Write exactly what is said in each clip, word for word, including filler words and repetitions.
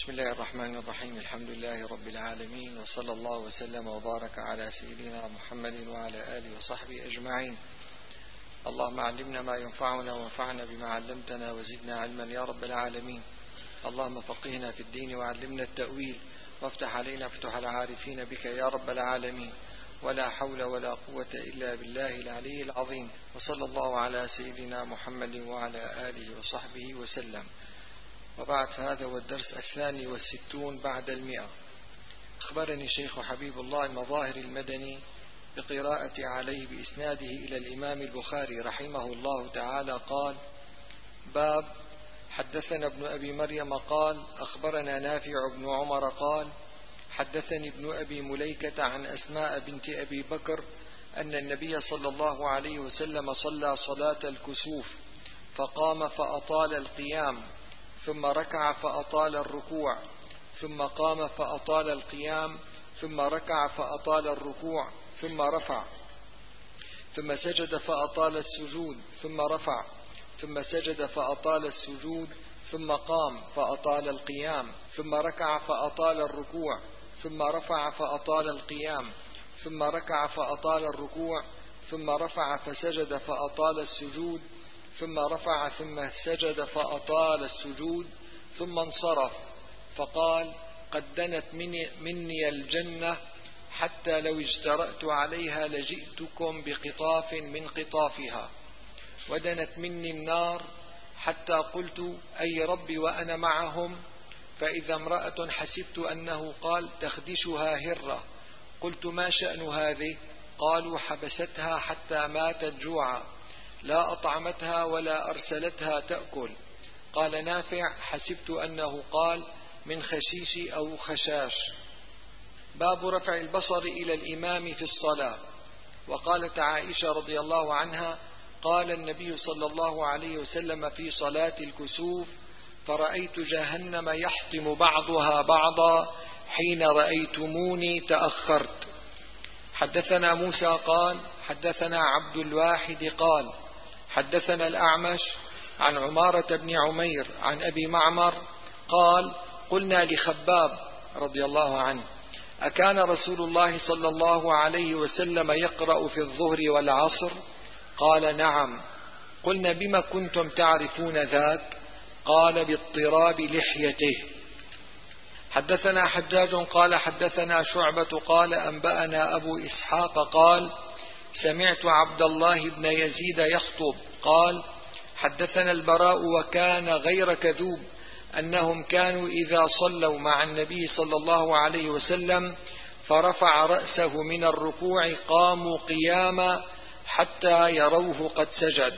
بسم الله الرحمن الرحيم. الحمد لله رب العالمين، وصلى الله وسلم وبارك على سيدنا محمد وعلى آله وصحبه أجمعين. اللهم علمنا ما ينفعنا وانفعنا بما علمتنا وزدنا علما يا رب العالمين. اللهم فقهنا في الدين وعلمنا التأويل، وافتح علينا فتح العارفين بك يا رب العالمين. ولا حول ولا قوة إلا بالله العلي العظيم. وصلى الله على سيدنا محمد وعلى آله وصحبه وسلم. وبعد، هذا هو الدرس الثاني والستون بعد المئة. أخبرني شيخ حبيب الله مظاهر المدني بقراءة عليه بإسناده إلى الإمام البخاري رحمه الله تعالى قال: باب حدثنا ابن أبي مريم قال أخبرنا نافع بن عمر قال حدثني ابن أبي مليكة عن أسماء بنت أبي بكر أن النبي صلى الله عليه وسلم صلى صلاة الكسوف فقام فأطال القيام، ثم ركع فأطال الركوع، ثم قام فأطال القيام، ثم ركع فأطال الركوع، ثم رفع، ثم سجد فأطال السجود، ثم رفع، ثم سجد فأطال السجود، ثم قام فأطال القيام، ثم ركع فأطال الركوع، ثم رفع فأطال القيام، ثم ركع فأطال الركوع، ثم رفع فسجد فأطال السجود، ثم رفع ثم سجد فأطال السجود، ثم انصرف فقال: قد دنت مني, مني الجنة، حتى لو اجترأت عليها لجئتكم بقطاف من قطافها، ودنت مني النار، حتى قلت: أي ربي وأنا معهم، فإذا امرأة حسبت أنه قال تخدشها هرة، قلت: ما شأن هذه؟ قالوا: حبستها حتى ماتت جوعا، لا أطعمتها ولا أرسلتها تأكل. قال نافع: حسبت أنه قال من خشيش أو خشاش. باب رفع البصر إلى الإمام في الصلاة. وقالت عائشة رضي الله عنها: قال النبي صلى الله عليه وسلم في صلاة الكسوف: فرأيت جهنم يحطم بعضها بعضا، حين رأيتموني تأخرت. حدثنا موسى قال حدثنا عبد الواحد قال حدثنا الأعمش عن عمارة بن عمير عن أبي معمر قال: قلنا لخباب رضي الله عنه: أكان رسول الله صلى الله عليه وسلم يقرأ في الظهر والعصر؟ قال: نعم. قلنا: بما كنتم تعرفون ذاك؟ قال: باضطراب لحيته. حدثنا حجاج قال حدثنا شعبة قال أنبأنا أبو إسحاق قال: سمعت عبد الله بن يزيد يخطب قال: حدثنا البراء وكان غير كذوب أنهم كانوا إذا صلوا مع النبي صلى الله عليه وسلم فرفع رأسه من الركوع قاموا قياما حتى يروه قد سجد.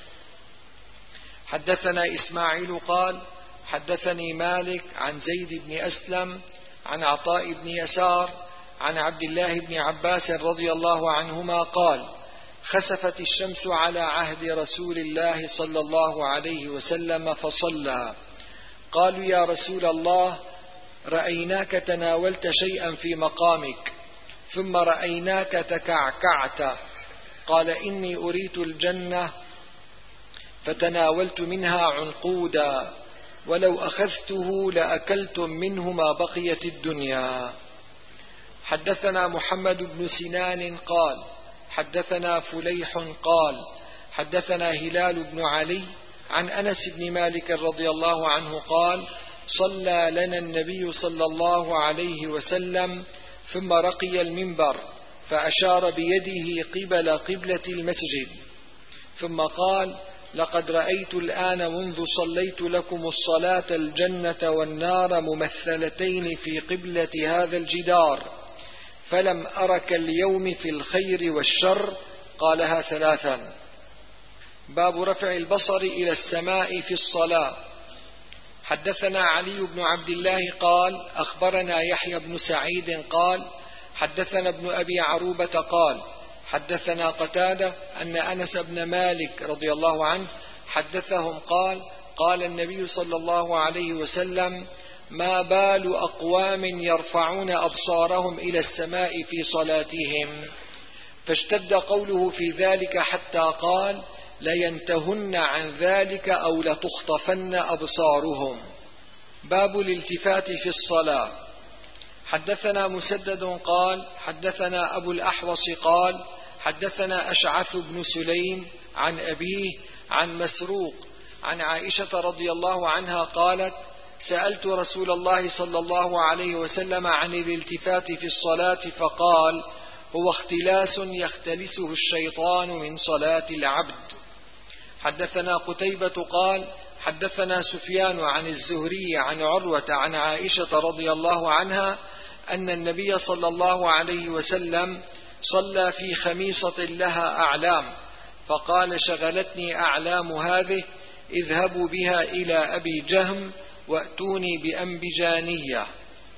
حدثنا إسماعيل قال حدثني مالك عن زيد بن أسلم عن عطاء بن يسار عن عبد الله بن عباس رضي الله عنهما قال: خسفت الشمس على عهد رسول الله صلى الله عليه وسلم فصلى. قالوا: يا رسول الله، رأيناك تناولت شيئا في مقامك، ثم رأيناك تكعكعت. قال: إني أريت الجنة فتناولت منها عنقودا، ولو أخذته لأكلتم منه ما بقيت الدنيا. حدثنا محمد بن سنان قال حدثنا فليح قال حدثنا هلال بن علي عن أنس بن مالك رضي الله عنه قال: صلى لنا النبي صلى الله عليه وسلم ثم رقي المنبر فأشار بيده قبل قبلة المسجد، ثم قال: لقد رأيت الآن منذ صليت لكم الصلاة الجنة والنار ممثلتين في قبلة هذا الجدار، فلم أرك اليوم في الخير والشر. قالها ثلاثا. باب رفع البصر إلى السماء في الصلاة. حدثنا علي بن عبد الله قال أخبرنا يحيى بن سعيد قال حدثنا ابن أبي عروبة قال حدثنا قتادة أن أنس بن مالك رضي الله عنه حدثهم قال: قال النبي صلى الله عليه وسلم: ما بال أقوام يرفعون أبصارهم إلى السماء في صلاتهم؟ فاشتد قوله في ذلك حتى قال: لينتهن عن ذلك أو لتخطفن أبصارهم. باب الالتفات في الصلاة. حدثنا مسدد قال حدثنا أبو الأحوص قال حدثنا أشعث بن سليم عن أبيه عن مسروق عن عائشة رضي الله عنها قالت سألت رسول الله صلى الله عليه وسلم عن الالتفات في الصلاة فقال هو اختلاس يختلسه الشيطان من صلاة العبد. حدثنا قتيبة قال حدثنا سفيان عن الزهري عن عروة عن عائشة رضي الله عنها أن النبي صلى الله عليه وسلم صلى في خميصة لها أعلام فقال شغلتني أعلام هذه اذهبوا بها إلى أبي جهم وأتوني بأنبجانية.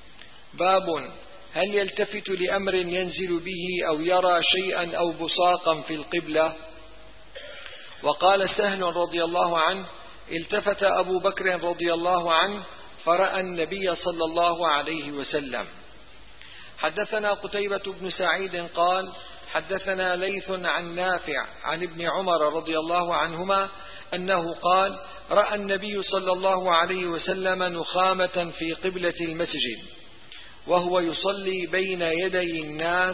باب هل يلتفت لأمر ينزل به أو يرى شيئا أو بصاقا في القبلة؟ وقال سهل رضي الله عنه التفت أبو بكر رضي الله عنه فرأى النبي صلى الله عليه وسلم. حدثنا قتيبة بن سعيد قال حدثنا ليث عن نافع عن ابن عمر رضي الله عنهما أنه قال رأى النبي صلى الله عليه وسلم نخامة في قبلة المسجد وهو يصلي بين يدي الناس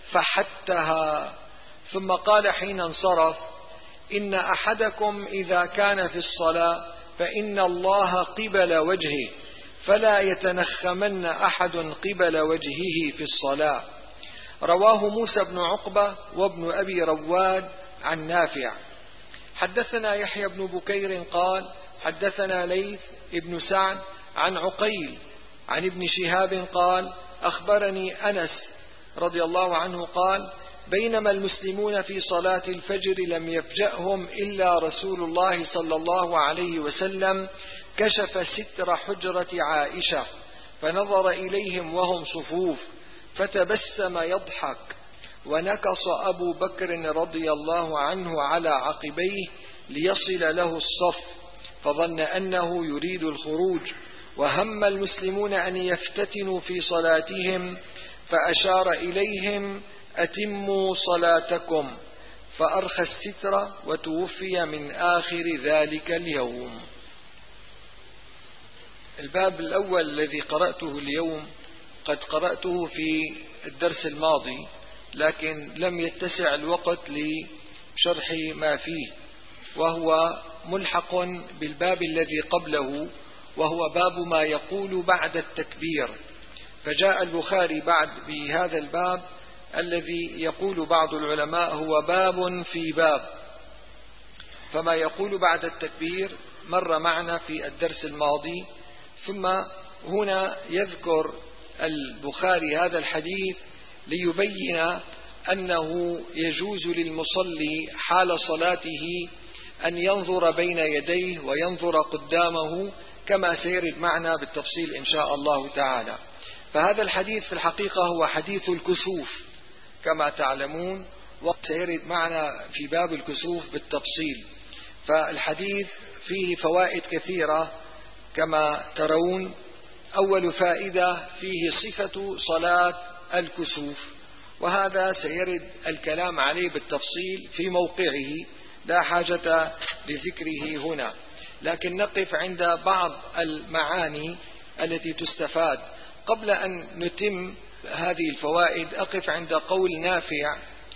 فحتها ثم قال حين انصرف إن أحدكم إذا كان في الصلاة فإن الله قبل وجهه فلا يتنخمن أحد قبل وجهه في الصلاة. رواه موسى بن عقبة وابن أبي رواد عن نافع. حدثنا يحيى بن بكير قال حدثنا ليث ابن سعد عن عقيل عن ابن شهاب قال أخبرني أنس رضي الله عنه قال بينما المسلمون في صلاة الفجر لم يفجأهم إلا رسول الله صلى الله عليه وسلم كشف ستر حجرة عائشة فنظر إليهم وهم صفوف فتبسم يضحك ونكص أبو بكر رضي الله عنه على عقبيه ليصل له الصف فظن أنه يريد الخروج وهم المسلمون أن يفتتنوا في صلاتهم فأشار إليهم أتموا صلاتكم فأرخى الستر وتوفي من آخر ذلك اليوم. الباب الأول الذي قرأته اليوم قد قرأته في الدرس الماضي لكن لم يتسع الوقت لشرح ما فيه وهو ملحق بالباب الذي قبله وهو باب ما يقول بعد التكبير. فجاء البخاري بعد بهذا الباب الذي يقول بعض العلماء هو باب في باب. فما يقول بعد التكبير مر معنا في الدرس الماضي ثم هنا يذكر البخاري هذا الحديث ليبين أنه يجوز للمصلي حال صلاته أن ينظر بين يديه وينظر قدامه كما سيرد معنا بالتفصيل إن شاء الله تعالى. فهذا الحديث في الحقيقة هو حديث الكسوف كما تعلمون وسيرد معنا في باب الكسوف بالتفصيل. فالحديث فيه فوائد كثيرة كما ترون. أول فائدة فيه صفة صلاة الكسوف وهذا سيرد الكلام عليه بالتفصيل في موقعه لا حاجة لذكره هنا لكن نقف عند بعض المعاني التي تستفاد. قبل أن نتم هذه الفوائد أقف عند قول نافع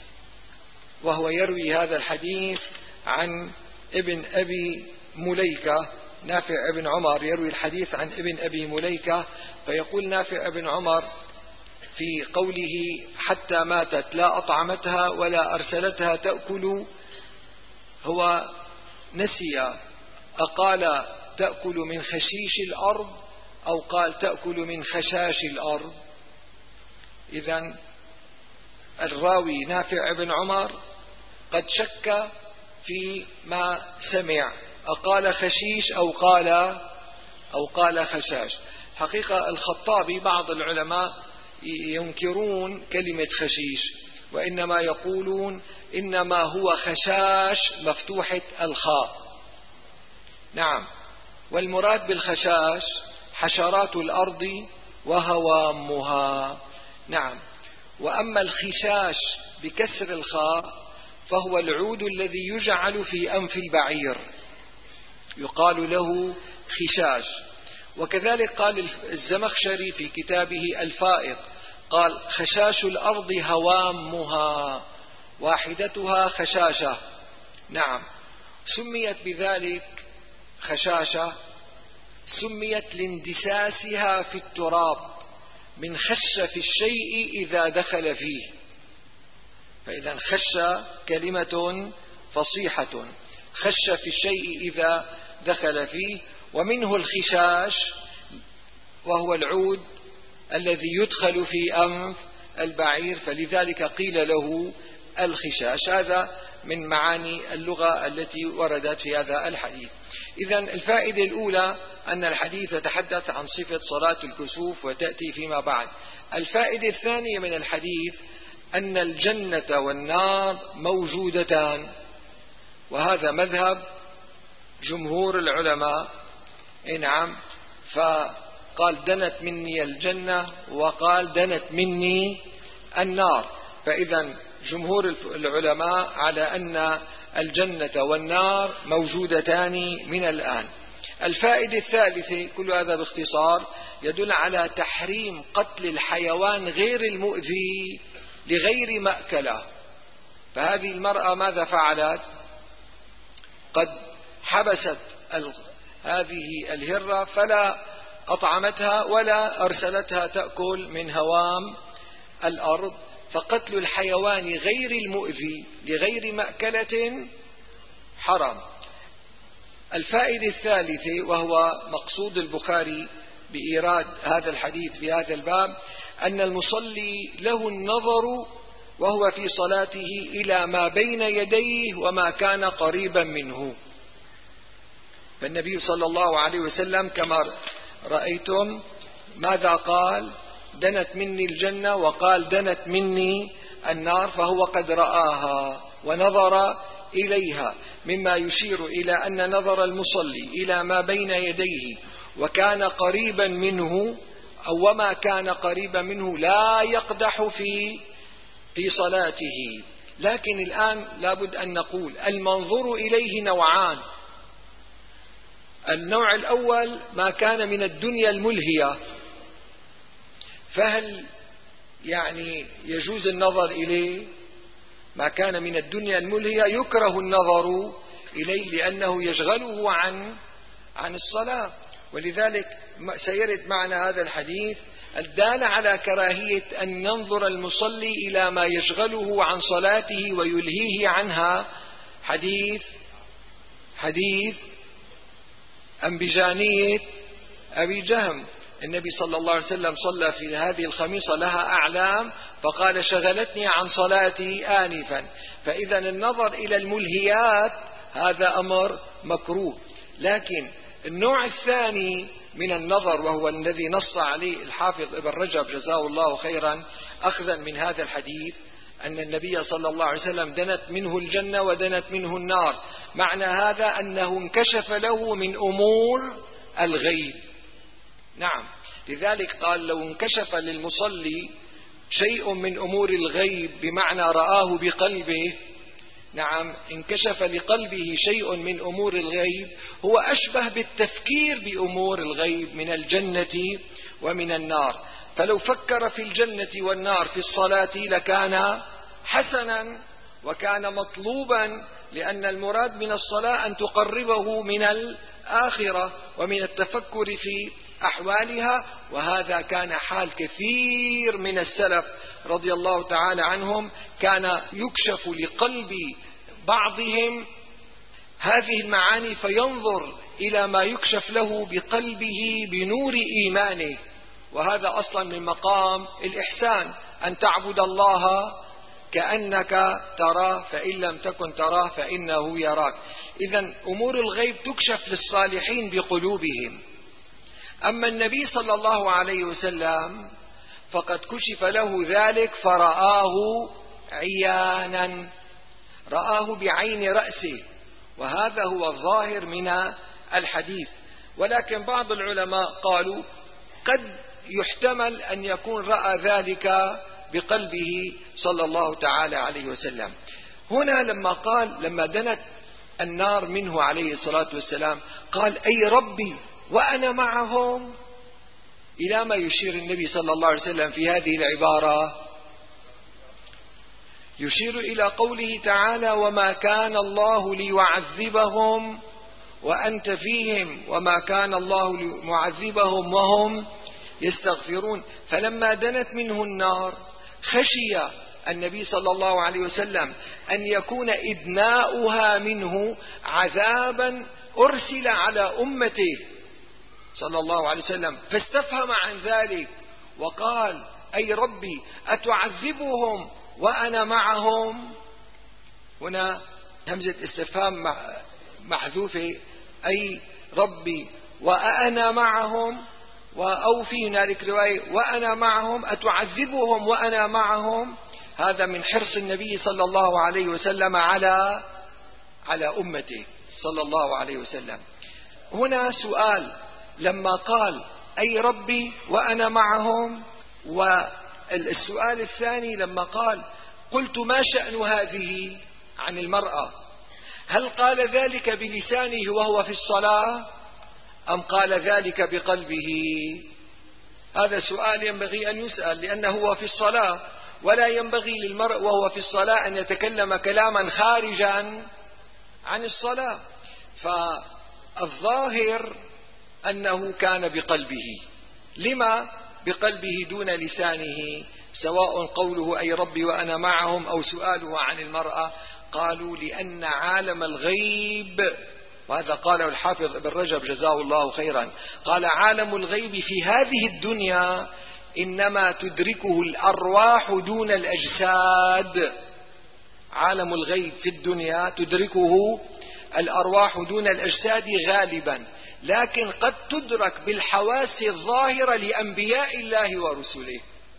وهو يروي هذا الحديث عن ابن أبي مليكة. نافع ابن عمر يروي الحديث عن ابن أبي مليكة فيقول نافع ابن عمر في قوله حتى ماتت لا أطعمتها ولا أرسلتها تأكل هو نسي أقال تأكل من خشيش الأرض أو قال تأكل من خشاش الأرض. إذن الراوي نافع ابن عمر قد شك في ما سمع أقال خشيش أو قال أو قال خشاش. حقيقة الخطابي بعض العلماء ينكرون كلمة خشيش وإنما يقولون إنما هو خشاش مفتوحة الخاء. نعم والمراد بالخشاش حشرات الأرض وهوامها. نعم وأما الخشاش بكسر الخاء فهو العود الذي يجعل في أنف البعير يقال له خشاش وكذلك قال الزمخشري في كتابه الفائق، قال خشاش الأرض هوامها واحدتها خشاشة. نعم، سميت بذلك خشاشة، سميت لاندساسها في التراب من خش في الشيء إذا دخل فيه. فإذا خش كلمة فصيحة، خش في الشيء إذا دخل فيه، ومنه الخشاش وهو العود الذي يدخل في أنف البعير، فلذلك قيل له الخشاش. هذا من معاني اللغة التي وردت في هذا الحديث. إذن الفائدة الأولى أن الحديث يتحدث عن صفة صلاة الكسوف وتأتي فيما بعد. الفائدة الثانية من الحديث أن الجنة والنار موجودتان، وهذا مذهب جمهور العلماء. نعم، فقال دنت مني الجنة وقال دنت مني النار، فإذا جمهور العلماء على أن الجنة والنار موجودتان من الآن. الفائدة الثالثة، كل هذا باختصار، يدل على تحريم قتل الحيوان غير المؤذي لغير مأكله. فهذه المرأة ماذا فعلت؟ قد حبست هذه الهرة فلا أطعمتها ولا أرسلتها تأكل من هوام الأرض، فقتل الحيوان غير المؤذي لغير مأكلة حرام. الفائدة الثالثة، وهو مقصود البخاري بإيراد هذا الحديث في هذا الباب، أن المصلي له النظر وهو في صلاته إلى ما بين يديه وما كان قريبا منه. فالنبي صلى الله عليه وسلم كما رأيتم ماذا قال؟ دنت مني الجنة وقال دنت مني النار، فهو قد رآها ونظر إليها، مما يشير إلى أن نظر المصلي إلى ما بين يديه وكان قريبا منه أو وما كان قريبا منه لا يقدح في في صلاته. لكن الآن لابد أن نقول المنظور إليه نوعان. النوع الأول ما كان من الدنيا الملهية، فهل يعني يجوز النظر إليه؟ ما كان من الدنيا الملهية يكره النظر إليه لأنه يشغله عن عن الصلاة، ولذلك سيرد معنا هذا الحديث الدال على كراهية أن ينظر المصلي إلى ما يشغله عن صلاته ويلهيه عنها. حديث حديث أنبجانية أبي جهم، النبي صلى الله عليه وسلم صلى في هذه الخميصة لها أعلام فقال شغلتني عن صلاتي آنفا. فإذا النظر إلى الملهيات هذا أمر مكروه. لكن النوع الثاني من النظر، وهو الذي نص عليه الحافظ ابن رجب جزاه الله خيرا أخذا من هذا الحديث، أن النبي صلى الله عليه وسلم دنت منه الجنة ودنت منه النار، معنى هذا أنه انكشف له من أمور الغيب. نعم، لذلك قال لو انكشف للمصلي شيء من أمور الغيب بمعنى رآه بقلبه، نعم انكشف لقلبه شيء من أمور الغيب، هو أشبه بالتفكير بأمور الغيب من الجنة ومن النار. فلو فكر في الجنة والنار في الصلاة لكان حسنا وكان مطلوبا، لأن المراد من الصلاة أن تقربه من الآخرة ومن التفكر في أحوالها، وهذا كان حال كثير من السلف رضي الله تعالى عنهم، كان يكشف لقلب بعضهم هذه المعاني فينظر إلى ما يكشف له بقلبه بنور إيمانه، وهذا أصلا من مقام الإحسان، أن تعبد الله كأنك تراه فإن لم تكن تراه فإنه يراك. إذن أمور الغيب تكشف للصالحين بقلوبهم. أما النبي صلى الله عليه وسلم فقد كشف له ذلك فرآه عيانا، رآه بعين رأسه، وهذا هو الظاهر من الحديث. ولكن بعض العلماء قالوا قد يحتمل أن يكون رأى ذلك بقلبه صلى الله تعالى عليه وسلم. هنا لما قال لما دنت النار منه عليه الصلاة والسلام قال أي ربي وأنا معهم، إلى ما يشير النبي صلى الله عليه وسلم في هذه العبارة؟ يشير إلى قوله تعالى: وما كان الله ليعذبهم وأنت فيهم وما كان الله معذبهم وهم يستغفرون. فلما دنت منه النار خشي النبي صلى الله عليه وسلم أن يكون إدناؤها منه عذابا أرسل على أمته صلى الله عليه وسلم، فاستفهم عن ذلك وقال: أي ربي أتعذبهم وأنا معهم؟ هنا همزة استفهام محذوفة، أي ربي وأنا معهم، أو في هنالك رواية وأنا معهم، أتعذبهم وأنا معهم. هذا من حرص النبي صلى الله عليه وسلم على على أمته صلى الله عليه وسلم. هنا سؤال، لما قال أي ربي وأنا معهم، والسؤال الثاني لما قال قلت ما شأن هذه عن المرأة، هل قال ذلك بلسانه وهو في الصلاة أم قال ذلك بقلبه؟ هذا سؤال ينبغي أن يسأل، لأنه هو في الصلاة، ولا ينبغي للمرء وهو في الصلاة أن يتكلم كلاما خارجا عن الصلاة. فالظاهر أنه كان بقلبه. لما بقلبه دون لسانه؟ سواء قوله أي ربي وأنا معهم أو سؤاله عن المرأة. قالوا لأن عالم الغيب، وهذا قاله الحافظ ابن رجب جزاه الله خيرا، قال: عالم الغيب في هذه الدنيا إنما تدركه الأرواح دون الأجساد. عالم الغيب في الدنيا تدركه الأرواح دون الأجساد غالبا، لكن قد تدرك بالحواس الظاهرة لأنبياء الله ورسله.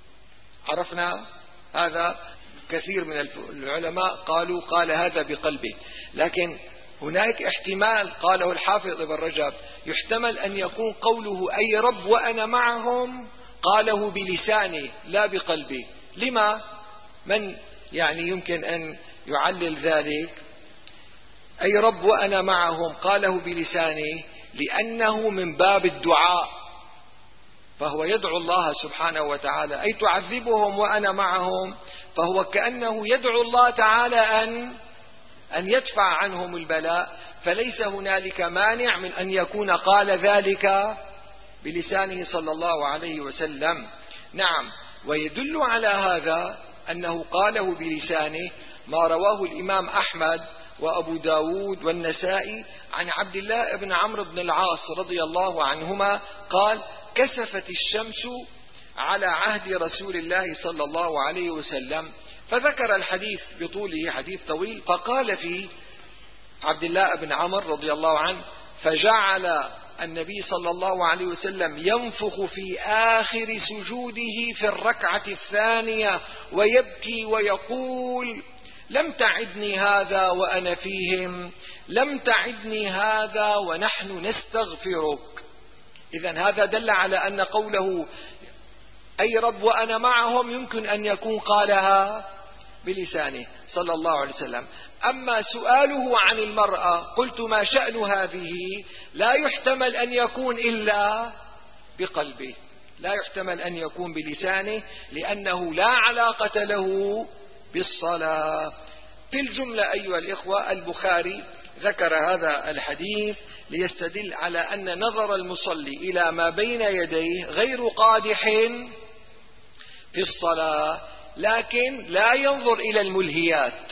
عرفنا هذا؟ كثير من العلماء قالوا قال هذا بقلبه، لكن هناك احتمال قاله الحافظ ابن رجب، يحتمل أن يكون قوله أي رب وأنا معهم قاله بلسانه لا بقلبه. لما؟ من يعني يمكن أن يعلل ذلك؟ أي رب وأنا معهم قاله بلسانه لأنه من باب الدعاء، فهو يدعو الله سبحانه وتعالى. أي تعذبهم وأنا معهم، فهو كأنه يدعو الله تعالى أن أن يدفع عنهم البلاء، فليس هنالك مانع من أن يكون قال ذلك بلسانه صلى الله عليه وسلم. نعم، ويدل على هذا أنه قاله بلسانه ما رواه الإمام أحمد وأبو داود والنسائي عن عبد الله بن عمرو بن العاص رضي الله عنهما قال: كسفت الشمس على عهد رسول الله صلى الله عليه وسلم، فذكر الحديث بطوله، حديث طويل، فقال فيه عبد الله بن عمرو رضي الله عنه: فجعل النبي صلى الله عليه وسلم ينفخ في آخر سجوده في الركعة الثانية ويبكي ويقول: لم تعدني هذا وأنا فيهم، لم تعدني هذا ونحن نستغفرك. إذن هذا دل على أن قوله أي رب وأنا معهم يمكن أن يكون قالها بلسانه صلى الله عليه وسلم. أما سؤاله عن المرأة قلت ما شأن هذه، لا يحتمل أن يكون إلا بقلبه، لا يحتمل أن يكون بلسانه، لأنه لا علاقة له بالصلاة. في الجملة أيها الإخوة، البخاري ذكر هذا الحديث ليستدل على أن نظر المصلي إلى ما بين يديه غير قادح في الصلاة، لكن لا ينظر إلى الملهيات،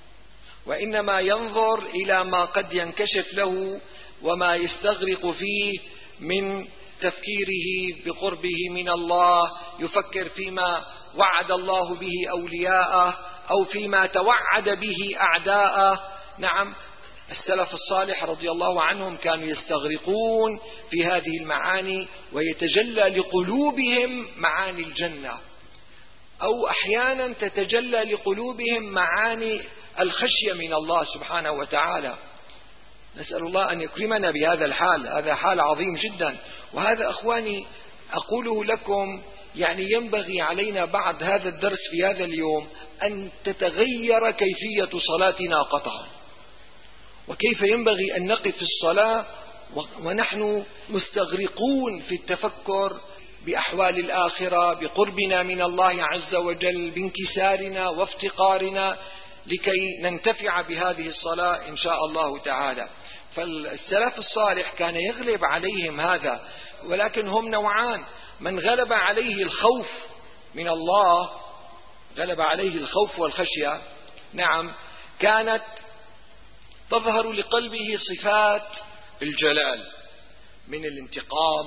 وإنما ينظر إلى ما قد ينكشف له وما يستغرق فيه من تفكيره بقربه من الله، يفكر فيما وعد الله به أولياءه أو فيما توعد به أعداءه. نعم، السلف الصالح رضي الله عنهم كانوا يستغرقون في هذه المعاني، ويتجلى لقلوبهم معاني الجنة، أو أحيانا تتجلى لقلوبهم معاني الخشية من الله سبحانه وتعالى. نسأل الله أن يكرمنا بهذا الحال، هذا حال عظيم جدا. وهذا أخواني أقوله لكم، يعني ينبغي علينا بعد هذا الدرس في هذا اليوم أن تتغير كيفية صلاتنا قطعا، وكيف ينبغي أن نقف في الصلاة ونحن مستغرقون في التفكر بأحوال الآخرة، بقربنا من الله عز وجل، بانكسارنا وافتقارنا، لكي ننتفع بهذه الصلاة إن شاء الله تعالى. فالسلف الصالح كان يغلب عليهم هذا، ولكن هم نوعان: من غلب عليه الخوف من الله، غلب عليه الخوف والخشية، نعم، كانت تظهر لقلبه صفات الجلال من الانتقام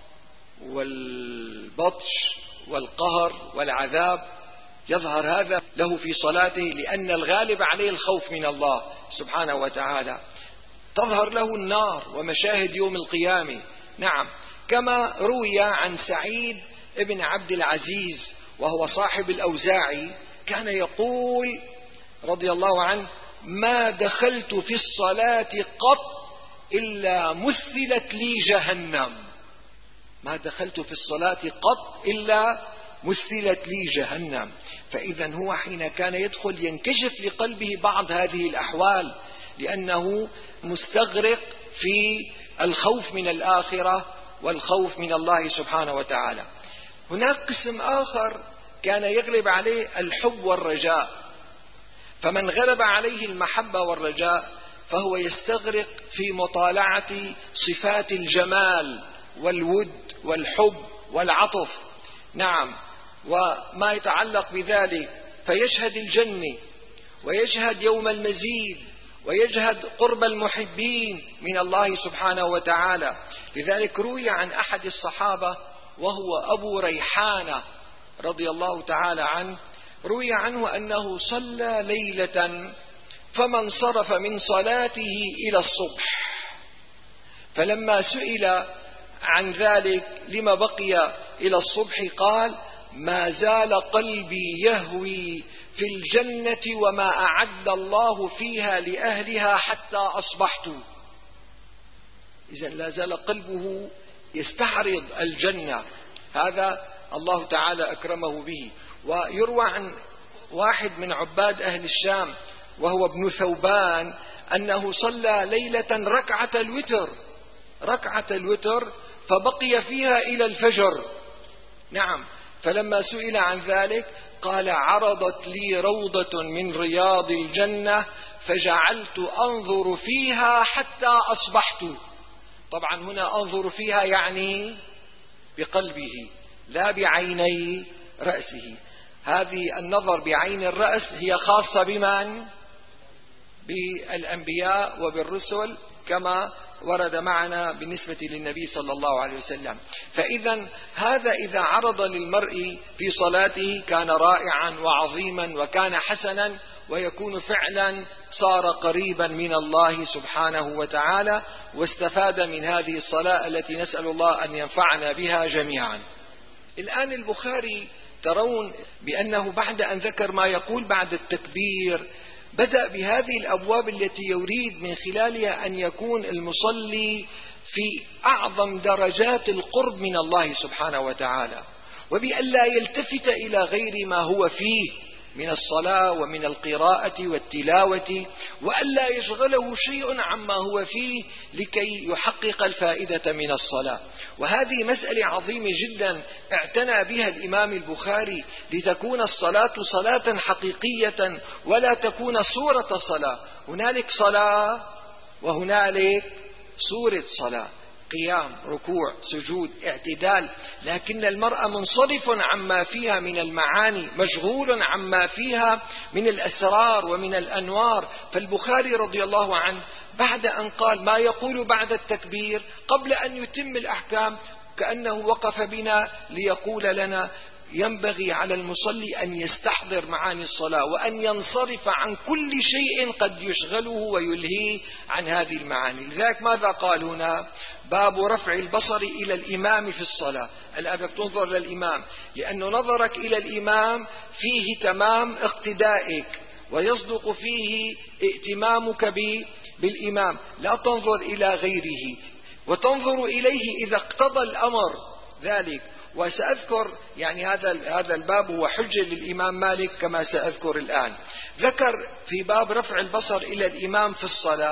والبطش والقهر والعذاب، يظهر هذا له في صلاته، لأن الغالب عليه الخوف من الله سبحانه وتعالى. تظهر له النار ومشاهد يوم القيامة، نعم، كما روي عن سعيد ابن عبد العزيز وهو صاحب الأوزاعي، كان يقول رضي الله عنه: ما دخلت في الصلاة قط إلا مثلت لي جهنم. ما دخلت في الصلاة قط إلا مثلت لي جهنم. فإذا هو حين كان يدخل ينكشف لقلبه بعض هذه الأحوال، لأنه مستغرق في الخوف من الآخرة والخوف من الله سبحانه وتعالى. هناك قسم آخر كان يغلب عليه الحب والرجاء، فمن غلب عليه المحبة والرجاء فهو يستغرق في مطالعة صفات الجمال والود والحب والعطف، نعم، وما يتعلق بذلك، فيشهد الجنة ويشهد يوم المزيد ويشهد قرب المحبين من الله سبحانه وتعالى. لذلك روي عن أحد الصحابة وهو أبو ريحانة رضي الله تعالى عنه، روي عنه أنه صلى ليلة فما انصرف من صلاته إلى الصبح، فلما سئل عن ذلك لما بقي إلى الصبح قال: ما زال قلبي يهوي في الجنة وما أعد الله فيها لأهلها حتى أصبحت. إذن لا زال قلبه يستعرض الجنة، هذا الله تعالى أكرمه به. ويروى عن واحد من عباد أهل الشام وهو ابن ثوبان أنه صلى ليلة ركعة الوتر ركعة الوتر فبقي فيها إلى الفجر، نعم، فلما سئل عن ذلك قال: عرضت لي روضة من رياض الجنة فجعلت أنظر فيها حتى أصبحت. طبعا هنا أنظر فيها يعني بقلبه لا بعيني رأسه. هذه النظر بعين الرأس هي خاصة بمن؟ بالأنبياء وبالرسل، كما ورد معنا بالنسبة للنبي صلى الله عليه وسلم. فإذا هذا إذا عرض للمرء في صلاته كان رائعا وعظيما وكان حسنا، ويكون فعلا صار قريبا من الله سبحانه وتعالى، واستفاد من هذه الصلاة التي نسأل الله أن ينفعنا بها جميعا. الآن البخاري ترون بأنه بعد أن ذكر ما يقول بعد التكبير بدأ بهذه الأبواب التي يريد من خلالها أن يكون المصلي في أعظم درجات القرب من الله سبحانه وتعالى، وبأن لا يلتفت إلى غير ما هو فيه من الصلاة ومن القراءة والتلاوة، وأن لا يشغله شيء عما هو فيه لكي يحقق الفائدة من الصلاة. وهذه مسألة عظيمة جدا اعتنى بها الإمام البخاري لتكون الصلاة صلاة حقيقية ولا تكون صورة صلاة. هنالك صلاة وهنالك صورة صلاة، قيام، ركوع، سجود، اعتدال، لكن المرء منصرف عما فيها من المعاني، مشغول عما فيها من الأسرار ومن الأنوار. فالبخاري رضي الله عنه بعد أن قال ما يقول بعد التكبير قبل أن يتم الأحكام كأنه وقف بنا ليقول لنا ينبغي على المصلي أن يستحضر معاني الصلاة وأن ينصرف عن كل شيء قد يشغله ويلهيه عن هذه المعاني. لذلك ماذا قال هنا؟ باب رفع البصر إلى الإمام في الصلاة. الآن بدك تنظر للإمام، لأن نظرك إلى الإمام فيه تمام اقتدائك ويصدق فيه ائتمامك بالإمام، لا تنظر إلى غيره، وتنظر إليه إذا اقتضى الأمر ذلك. وسأذكر يعني هذا هذا الباب هو حجة للإمام مالك كما سأذكر الآن. ذكر في باب رفع البصر إلى الإمام في الصلاة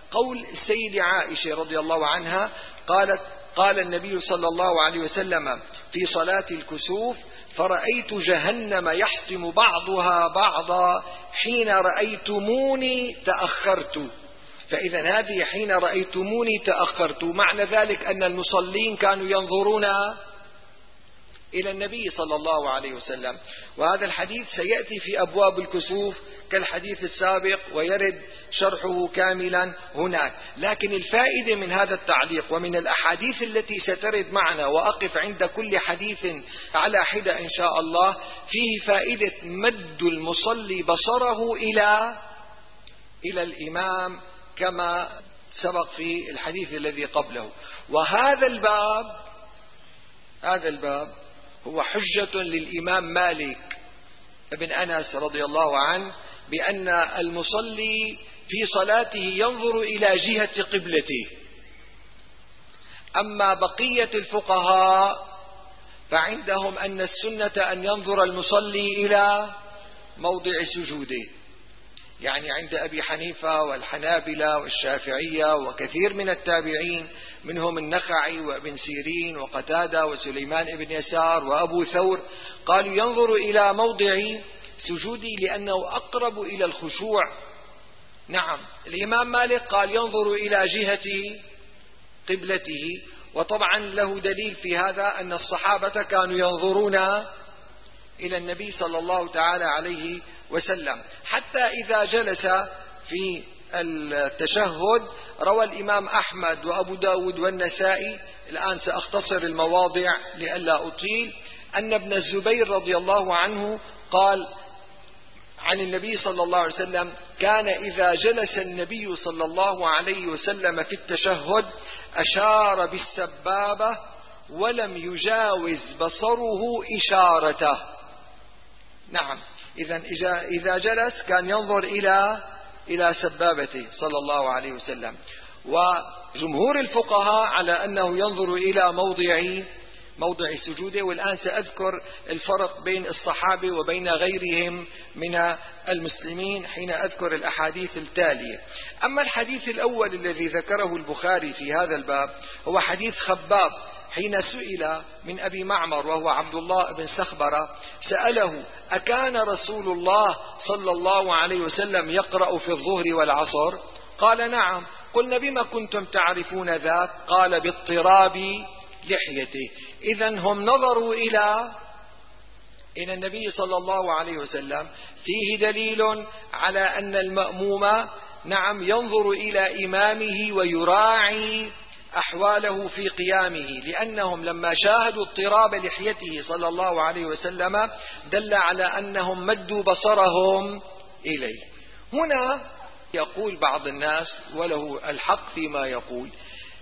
قول السيدة عائشة رضي الله عنها قالت قال النبي صلى الله عليه وسلم في صلاة الكسوف: فرأيت جهنم يحطم بعضها بعضا حين رأيتموني تأخرت. فإذا هذه حين رأيتموني تأخرت، معنى ذلك أن المصلين كانوا ينظرون إلى النبي صلى الله عليه وسلم. وهذا الحديث سيأتي في أبواب الكسوف كالحديث السابق ويرد شرحه كاملا هناك. لكن الفائدة من هذا التعليق ومن الأحاديث التي سترد معنا، وأقف عند كل حديث على حدة إن شاء الله، فيه فائدة مد المصلي بصره إلى إلى الإمام كما سبق في الحديث الذي قبله. وهذا الباب هذا الباب هو حجة للإمام مالك ابن أنس رضي الله عنه بأن المصلي في صلاته ينظر إلى جهة قبلته. أما بقية الفقهاء فعندهم أن السنة أن ينظر المصلي إلى موضع سجوده، يعني عند أبي حنيفة والحنابلة والشافعية وكثير من التابعين منهم النخعي وابن سيرين وقتادة وسليمان ابن يسار وأبو ثور قالوا ينظر إلى موضع سجودي لأنه أقرب إلى الخشوع. نعم، الإمام مالك قال ينظر إلى جهة قبلته، وطبعا له دليل في هذا أن الصحابة كانوا ينظرون إلى النبي صلى الله تعالى عليه وسلم. حتى إذا جلس في التشهد روى الإمام أحمد وأبو داود والنسائي، الآن سأختصر المواضع لئلا أطيل، أن ابن الزبير رضي الله عنه قال عن النبي صلى الله عليه وسلم: كان إذا جلس النبي صلى الله عليه وسلم في التشهد أشار بالسبابة ولم يجاوز بصره إشارته. نعم، إذا إذا جلس كان ينظر إلى إلى سبابته صلى الله عليه وسلم. وجمهور الفقهاء على أنه ينظر إلى موضع موضع سجوده. والآن سأذكر الفرق بين الصحابة وبين غيرهم من المسلمين حين أذكر الأحاديث التالية. أما الحديث الأول الذي ذكره البخاري في هذا الباب هو حديث خباب حين سئل من أبي معمر وهو عبد الله بن سخبرة، سأله: أكان رسول الله صلى الله عليه وسلم يقرأ في الظهر والعصر؟ قال: نعم. قلنا: بما كنتم تعرفون ذاك؟ قال: باضطراب لحيته. إذن هم نظروا إلى إلى النبي صلى الله عليه وسلم. فيه دليل على أن المأموم نعم ينظر إلى إمامه ويراعي أحواله في قيامه، لأنهم لما شاهدوا اضطراب لحيته صلى الله عليه وسلم دل على أنهم مدوا بصرهم إليه. هنا يقول بعض الناس وله الحق فيما يقول: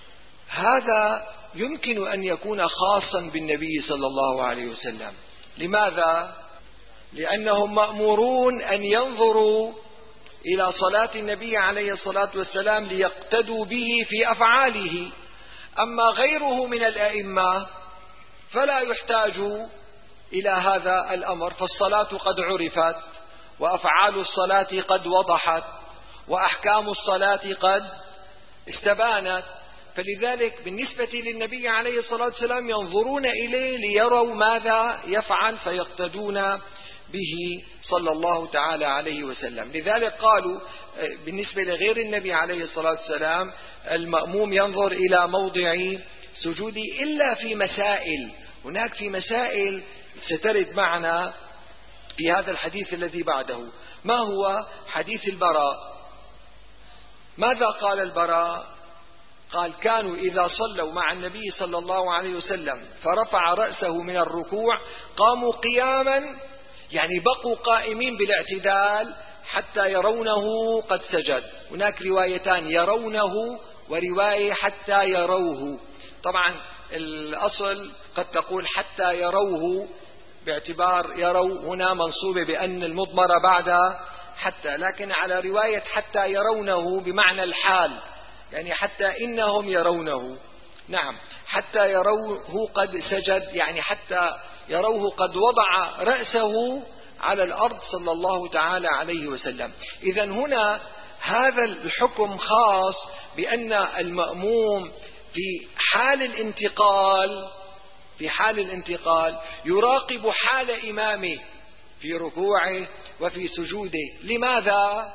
هذا يمكن أن يكون خاصا بالنبي صلى الله عليه وسلم. لماذا؟ لأنهم مأمورون أن ينظروا إلى صلاة النبي عليه الصلاة والسلام ليقتدوا به في أفعاله. أما غيره من الأئمة فلا يحتاج إلى هذا الأمر، فالصلاة قد عرفت، وأفعال الصلاة قد وضحت، وأحكام الصلاة قد استبانت. فلذلك بالنسبة للنبي عليه الصلاة والسلام ينظرون إليه ليروا ماذا يفعل فيقتدون به صلى الله تعالى عليه وسلم. لذلك قالوا بالنسبة لغير النبي عليه الصلاة والسلام المأموم ينظر إلى موضع سجوده إلا في مسائل. هناك في مسائل سترد معنا في هذا الحديث الذي بعده. ما هو حديث البراء؟ ماذا قال البراء؟ قال: كانوا إذا صلوا مع النبي صلى الله عليه وسلم فرفع رأسه من الركوع قاموا قياما، يعني بقوا قائمين بالاعتدال حتى يرونه قد سجد. هناك روايتان: يرونه ورواية حتى يروه. طبعا الأصل قد تقول حتى يروه باعتبار يروا هنا منصوبة بأن المضمرة بعد حتى، لكن على رواية حتى يرونه بمعنى الحال، يعني حتى إنهم يرونه. نعم، حتى يروه قد سجد، يعني حتى يروه قد وضع رأسه على الأرض صلى الله تعالى عليه وسلم. إذن هنا هذا الحكم خاص بأن المأموم في حال الانتقال في حال الانتقال يراقب حال إمامه في ركوعه وفي سجوده. لماذا؟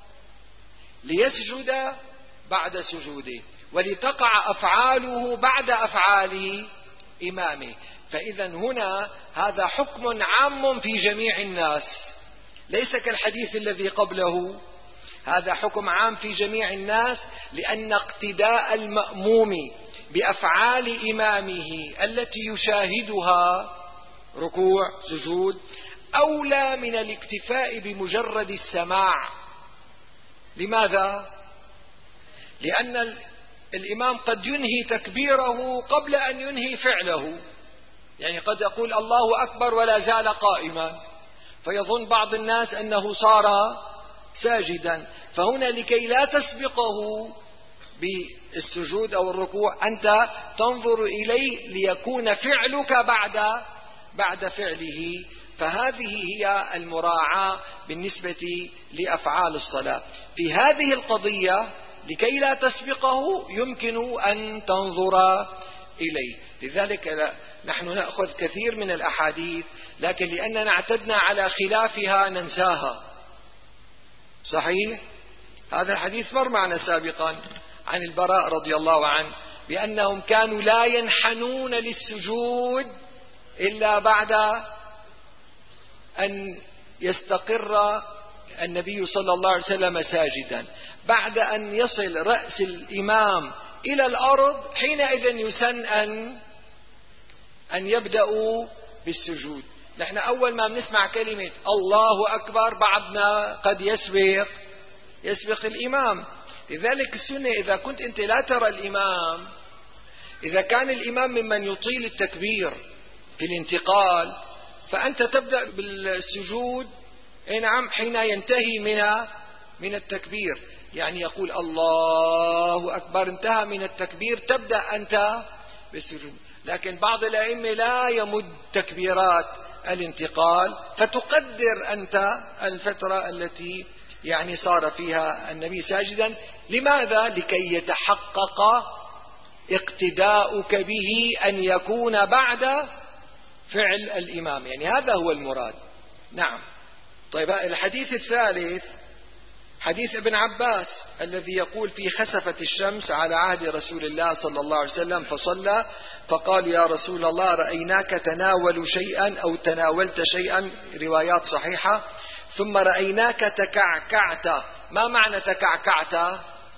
ليسجد بعد سجوده، ولتقع أفعاله بعد أفعال إمامه. فإذا هنا هذا حكم عام في جميع الناس، ليس كالحديث الذي قبله. هذا حكم عام في جميع الناس، لأن اقتداء المأموم بأفعال إمامه التي يشاهدها ركوع سجود أولى من الاكتفاء بمجرد السماع. لماذا؟ لأن الإمام قد ينهي تكبيره قبل أن ينهي فعله، يعني قد يقول الله أكبر ولا زال قائما، فيظن بعض الناس أنه صار ساجدا. فهنا لكي لا تسبقه بالسجود أو الركوع أنت تنظر إليه ليكون فعلك بعد بعد فعله. فهذه هي المراعاة بالنسبة لأفعال الصلاة. في هذه القضية لكي لا تسبقه يمكن أن تنظر إليه. لذلك نحن نأخذ كثير من الأحاديث، لكن لأننا اعتدنا على خلافها ننساها. صحيح؟ هذا الحديث مر معنا سابقا عن البراء رضي الله عنه بأنهم كانوا لا ينحنون للسجود إلا بعد أن يستقر النبي صلى الله عليه وسلم ساجدا. بعد أن يصل رأس الإمام إلى الأرض حينئذ يسن أن أن يبدأوا بالسجود. نحن أول ما بنسمع كلمة الله أكبر بعضنا قد يسبق يسبق الإمام. لذلك السنة إذا كنت أنت لا ترى الإمام، إذا كان الإمام ممن يطيل التكبير في الانتقال، فأنت تبدأ بالسجود نعم حين ينتهي من من التكبير، يعني يقول الله أكبر انتهى من التكبير تبدأ أنت بالسجود. لكن بعض الأئمة لا يمد تكبيرات الانتقال، فتقدر أنت الفترة التي يعني صار فيها النبي ساجدا. لماذا؟ لكي يتحقق اقتداؤك به أن يكون بعد فعل الإمام، يعني هذا هو المراد. نعم. طيب الحديث الثالث حديث ابن عباس الذي يقول في خسفت الشمس على عهد رسول الله صلى الله عليه وسلم فصلى فقال يا رسول الله رأيناك تناول شيئا أو تناولت شيئا، روايات صحيحة، ثم رأيناك تكعكعت. ما معنى تكعكعت؟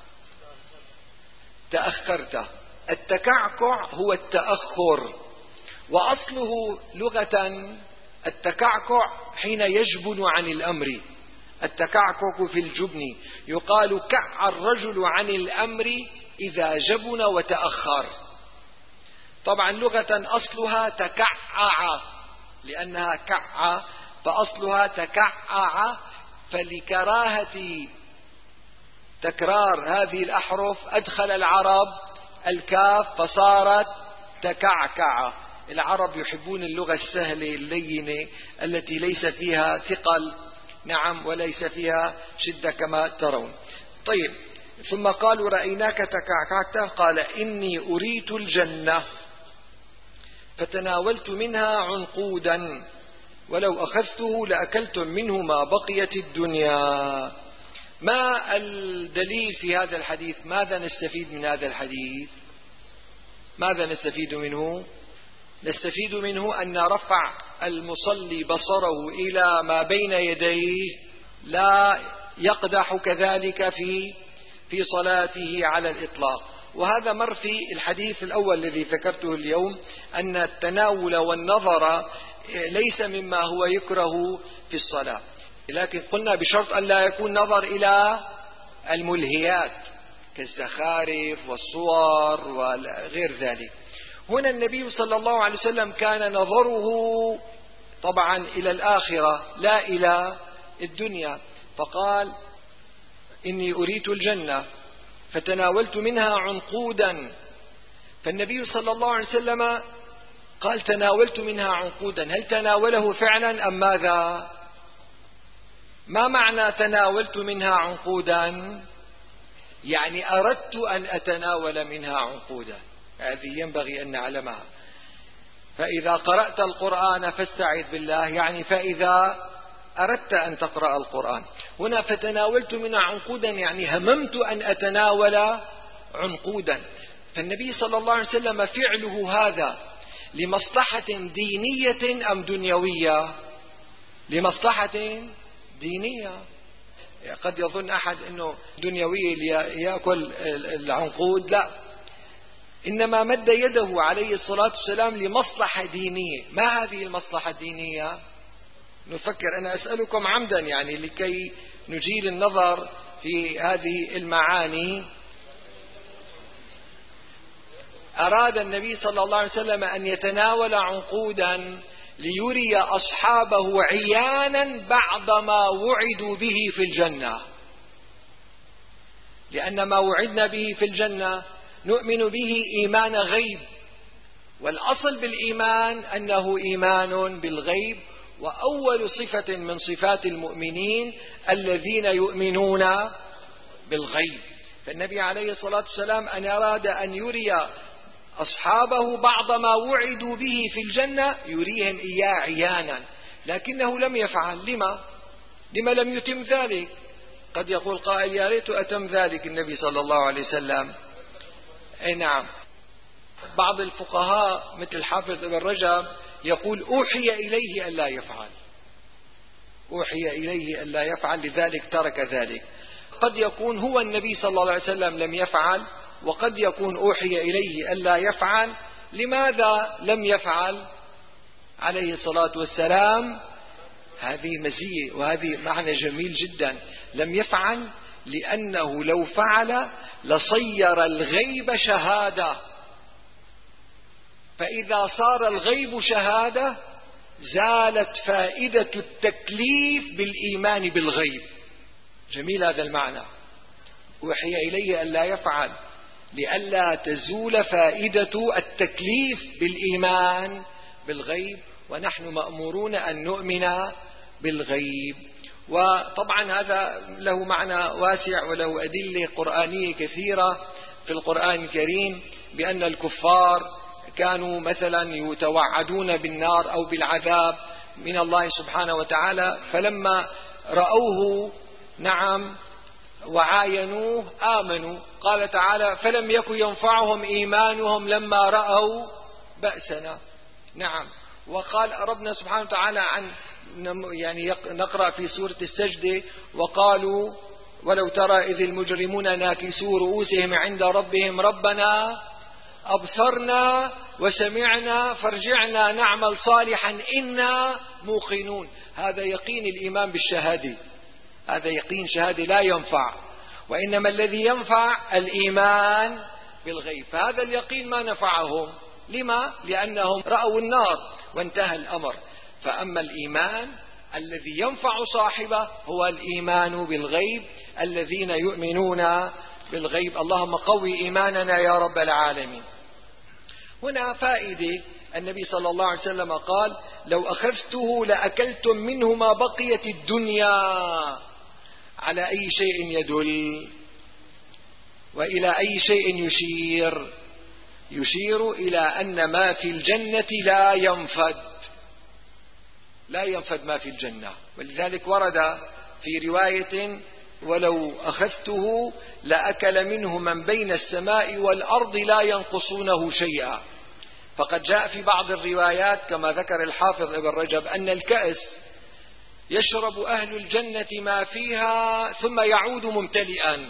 تأخرت. التكعكع هو التأخر، وأصله لغة التكعكع حين يجبن عن الأمر. التكعكع في الجبن، يقال كع الرجل عن الأمر إذا جبن وتأخر. طبعا لغة أصلها تكعع، لأنها كع فأصلها تكعع، فلكراهة تكرار هذه الأحرف أدخل العرب الكاف فصارت تكعكع. العرب يحبون اللغة السهلة اللينة التي ليس فيها ثقل، نعم، وليس فيها شدة كما ترون. طيب، ثم قالوا رأيناك تكعكعت، قال إني أريت الجنة فتناولت منها عنقودا ولو أخذته لأكلتم منه ما بقيت الدنيا. ما الدليل في هذا الحديث؟ ماذا نستفيد من هذا الحديث؟ ماذا نستفيد منه؟ نستفيد منه أن رفع المصلي بصره إلى ما بين يديه لا يقدح كذلك في في صلاته على الإطلاق. وهذا مر في الحديث الأول الذي ذكرته اليوم، أن التناول والنظر ليس مما هو يكره في الصلاة، لكن قلنا بشرط أن لا يكون نظر إلى الملهيات كالزخارف والصور وغير ذلك. هنا النبي صلى الله عليه وسلم كان نظره طبعا إلى الآخرة لا إلى الدنيا، فقال إني أريت الجنة فتناولت منها عنقودا. فالنبي صلى الله عليه وسلم قال تناولت منها عنقودا، هل تناوله فعلا أم ماذا؟ ما معنى تناولت منها عنقودا؟ يعني أردت أن أتناول منها عنقودا، هذه ينبغي أن نعلمها. فإذا قرأت القرآن فاستعذ بالله، يعني فإذا أردت أن تقرأ القرآن. هنا فتناولت منها عنقودا يعني هممت أن أتناول عنقودا. فالنبي صلى الله عليه وسلم فعله هذا لمصلحة دينية أم دنيوية؟ لمصلحة دينية. قد يظن أحد أنه دنيوي يأكل العنقود، لا، إنما مد يده عليه الصلاة والسلام لمصلحة دينية. ما هذه المصلحة الدينية؟ نفكر، أنا أسألكم عمدا يعني لكي نجيل النظر في هذه المعاني. أراد النبي صلى الله عليه وسلم أن يتناول عنقودا ليري أصحابه عيانا بعد ما وعدوا به في الجنة، لأن ما وعدنا به في الجنة نؤمن به إيمان غيب، والأصل بالإيمان أنه إيمان بالغيب، وأول صفة من صفات المؤمنين الذين يؤمنون بالغيب. فالنبي عليه الصلاة والسلام أن أراد أن يري أصحابه بعض ما وعدوا به في الجنة يريهم إياه عيانا، لكنه لم يفعل. لما؟ لما لم يتم ذلك؟ قد يقول قائل يا ريت أتم ذلك النبي صلى الله عليه وسلم. أي نعم. بعض الفقهاء مثل الحافظ ابن رجب يقول أوحي إليه ألا يفعل، أوحي إليه ألا يفعل لذلك ترك ذلك. قد يكون هو النبي صلى الله عليه وسلم لم يفعل، وقد يكون أوحي إليه ألا يفعل. لماذا لم يفعل عليه الصلاة والسلام؟ هذه مزية وهذه معنى جميل جدا. لم يفعل لأنه لو فعل لصير الغيب شهادة، فإذا صار الغيب شهادة زالت فائدة التكليف بالإيمان بالغيب. جميل هذا المعنى. وحي إليه ألا يفعل لئلا تزول فائدة التكليف بالإيمان بالغيب، ونحن مأمورون أن نؤمن بالغيب. وطبعا هذا له معنى واسع وله أدلة قرآنية كثيرة في القرآن الكريم بأن الكفار كانوا مثلا يتوعدون بالنار أو بالعذاب من الله سبحانه وتعالى، فلما رأوه نعم وعاينوه آمنوا. قال تعالى فلم يكن ينفعهم إيمانهم لما رأوا بأسنا. نعم. وقال ربنا سبحانه وتعالى عن يعني نقرأ في سورة السجدة وقالوا ولو ترى إذ المجرمون ناكسوا رؤوسهم عند ربهم ربنا أبصرنا وسمعنا فارجعنا نعمل صالحا إنا موقنون. هذا يقين الإيمان بالشهادة، هذا يقين شهادة لا ينفع، وإنما الذي ينفع الإيمان بالغيب. فهذا اليقين ما نفعهم. لما؟ لأنهم رأوا النار وانتهى الأمر. فأما الإيمان الذي ينفع صاحبه هو الإيمان بالغيب، الذين يؤمنون بالغيب. اللهم قوي إيماننا يا رب العالمين. هنا فائدة. النبي صلى الله عليه وسلم قال لو أخذته لأكلتم منه ما بقيت الدنيا. على أي شيء يدل وإلى أي شيء يشير؟ يشير إلى أن ما في الجنة لا ينفد، لا ينفد ما في الجنة. ولذلك ورد في رواية ولو أخذته لأكل منه من بين السماء والأرض لا ينقصونه شيئا. فقد جاء في بعض الروايات كما ذكر الحافظ ابن رجب أن الكأس يشرب أهل الجنة ما فيها ثم يعود ممتلئا.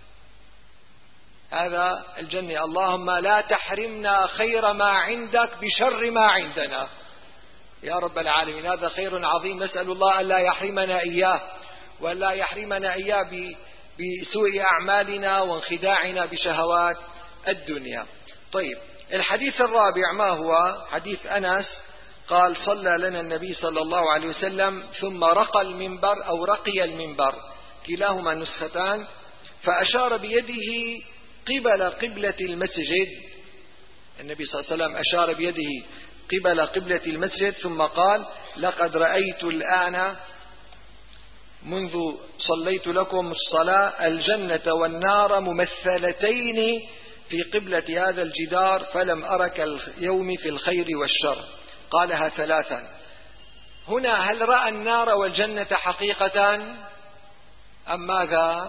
هذا الجنة. اللهم لا تحرمنا خير ما عندك بشر ما عندنا يا رب العالمين. هذا خير عظيم، نسأل الله أن لا يحرمنا إياه، ولا يحرمنا إياه بسوء أعمالنا وانخداعنا بشهوات الدنيا. طيب، الحديث الرابع ما هو؟ حديث أنس قال صلى لنا النبي صلى الله عليه وسلم ثم رقى المنبر أو رقي المنبر، كلاهما نسختان، فأشار بيده قبل قبلة المسجد. النبي صلى الله عليه وسلم أشار بيده قبل قبلة المسجد ثم قال لقد رأيت الآن منذ صليت لكم الصلاة الجنة والنار ممثلتين في قبلة هذا الجدار فلم أرك اليوم في الخير والشر. قالها ثلاثا. هنا هل رأى النار والجنة حقيقة أم ماذا؟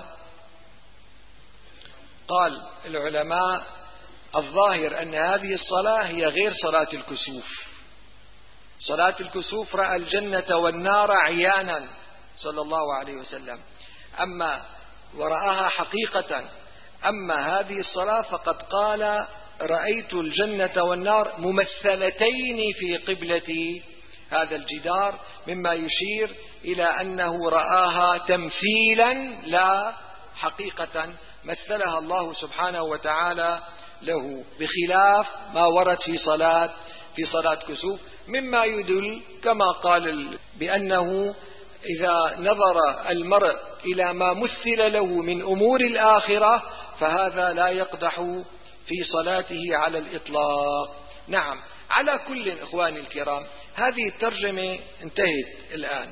قال العلماء الظاهر أن هذه الصلاة هي غير صلاة الكسوف. صلاة الكسوف رأى الجنة والنار عيانا صلى الله عليه وسلم، أما ورآها حقيقة. أما هذه الصلاة فقد قال رأيت الجنة والنار ممثلتين في قبلة هذا الجدار، مما يشير إلى أنه رآها تمثيلا لا حقيقة مثلها الله سبحانه وتعالى له، بخلاف ما ورد في صلاة في صلاة كسوف، مما يدل كما قال بأنه إذا نظر المرء إلى ما مثل له من أمور الآخرة فهذا لا يقدح في صلاته على الإطلاق. نعم، على كل إخواني الكرام هذه الترجمة انتهت الآن.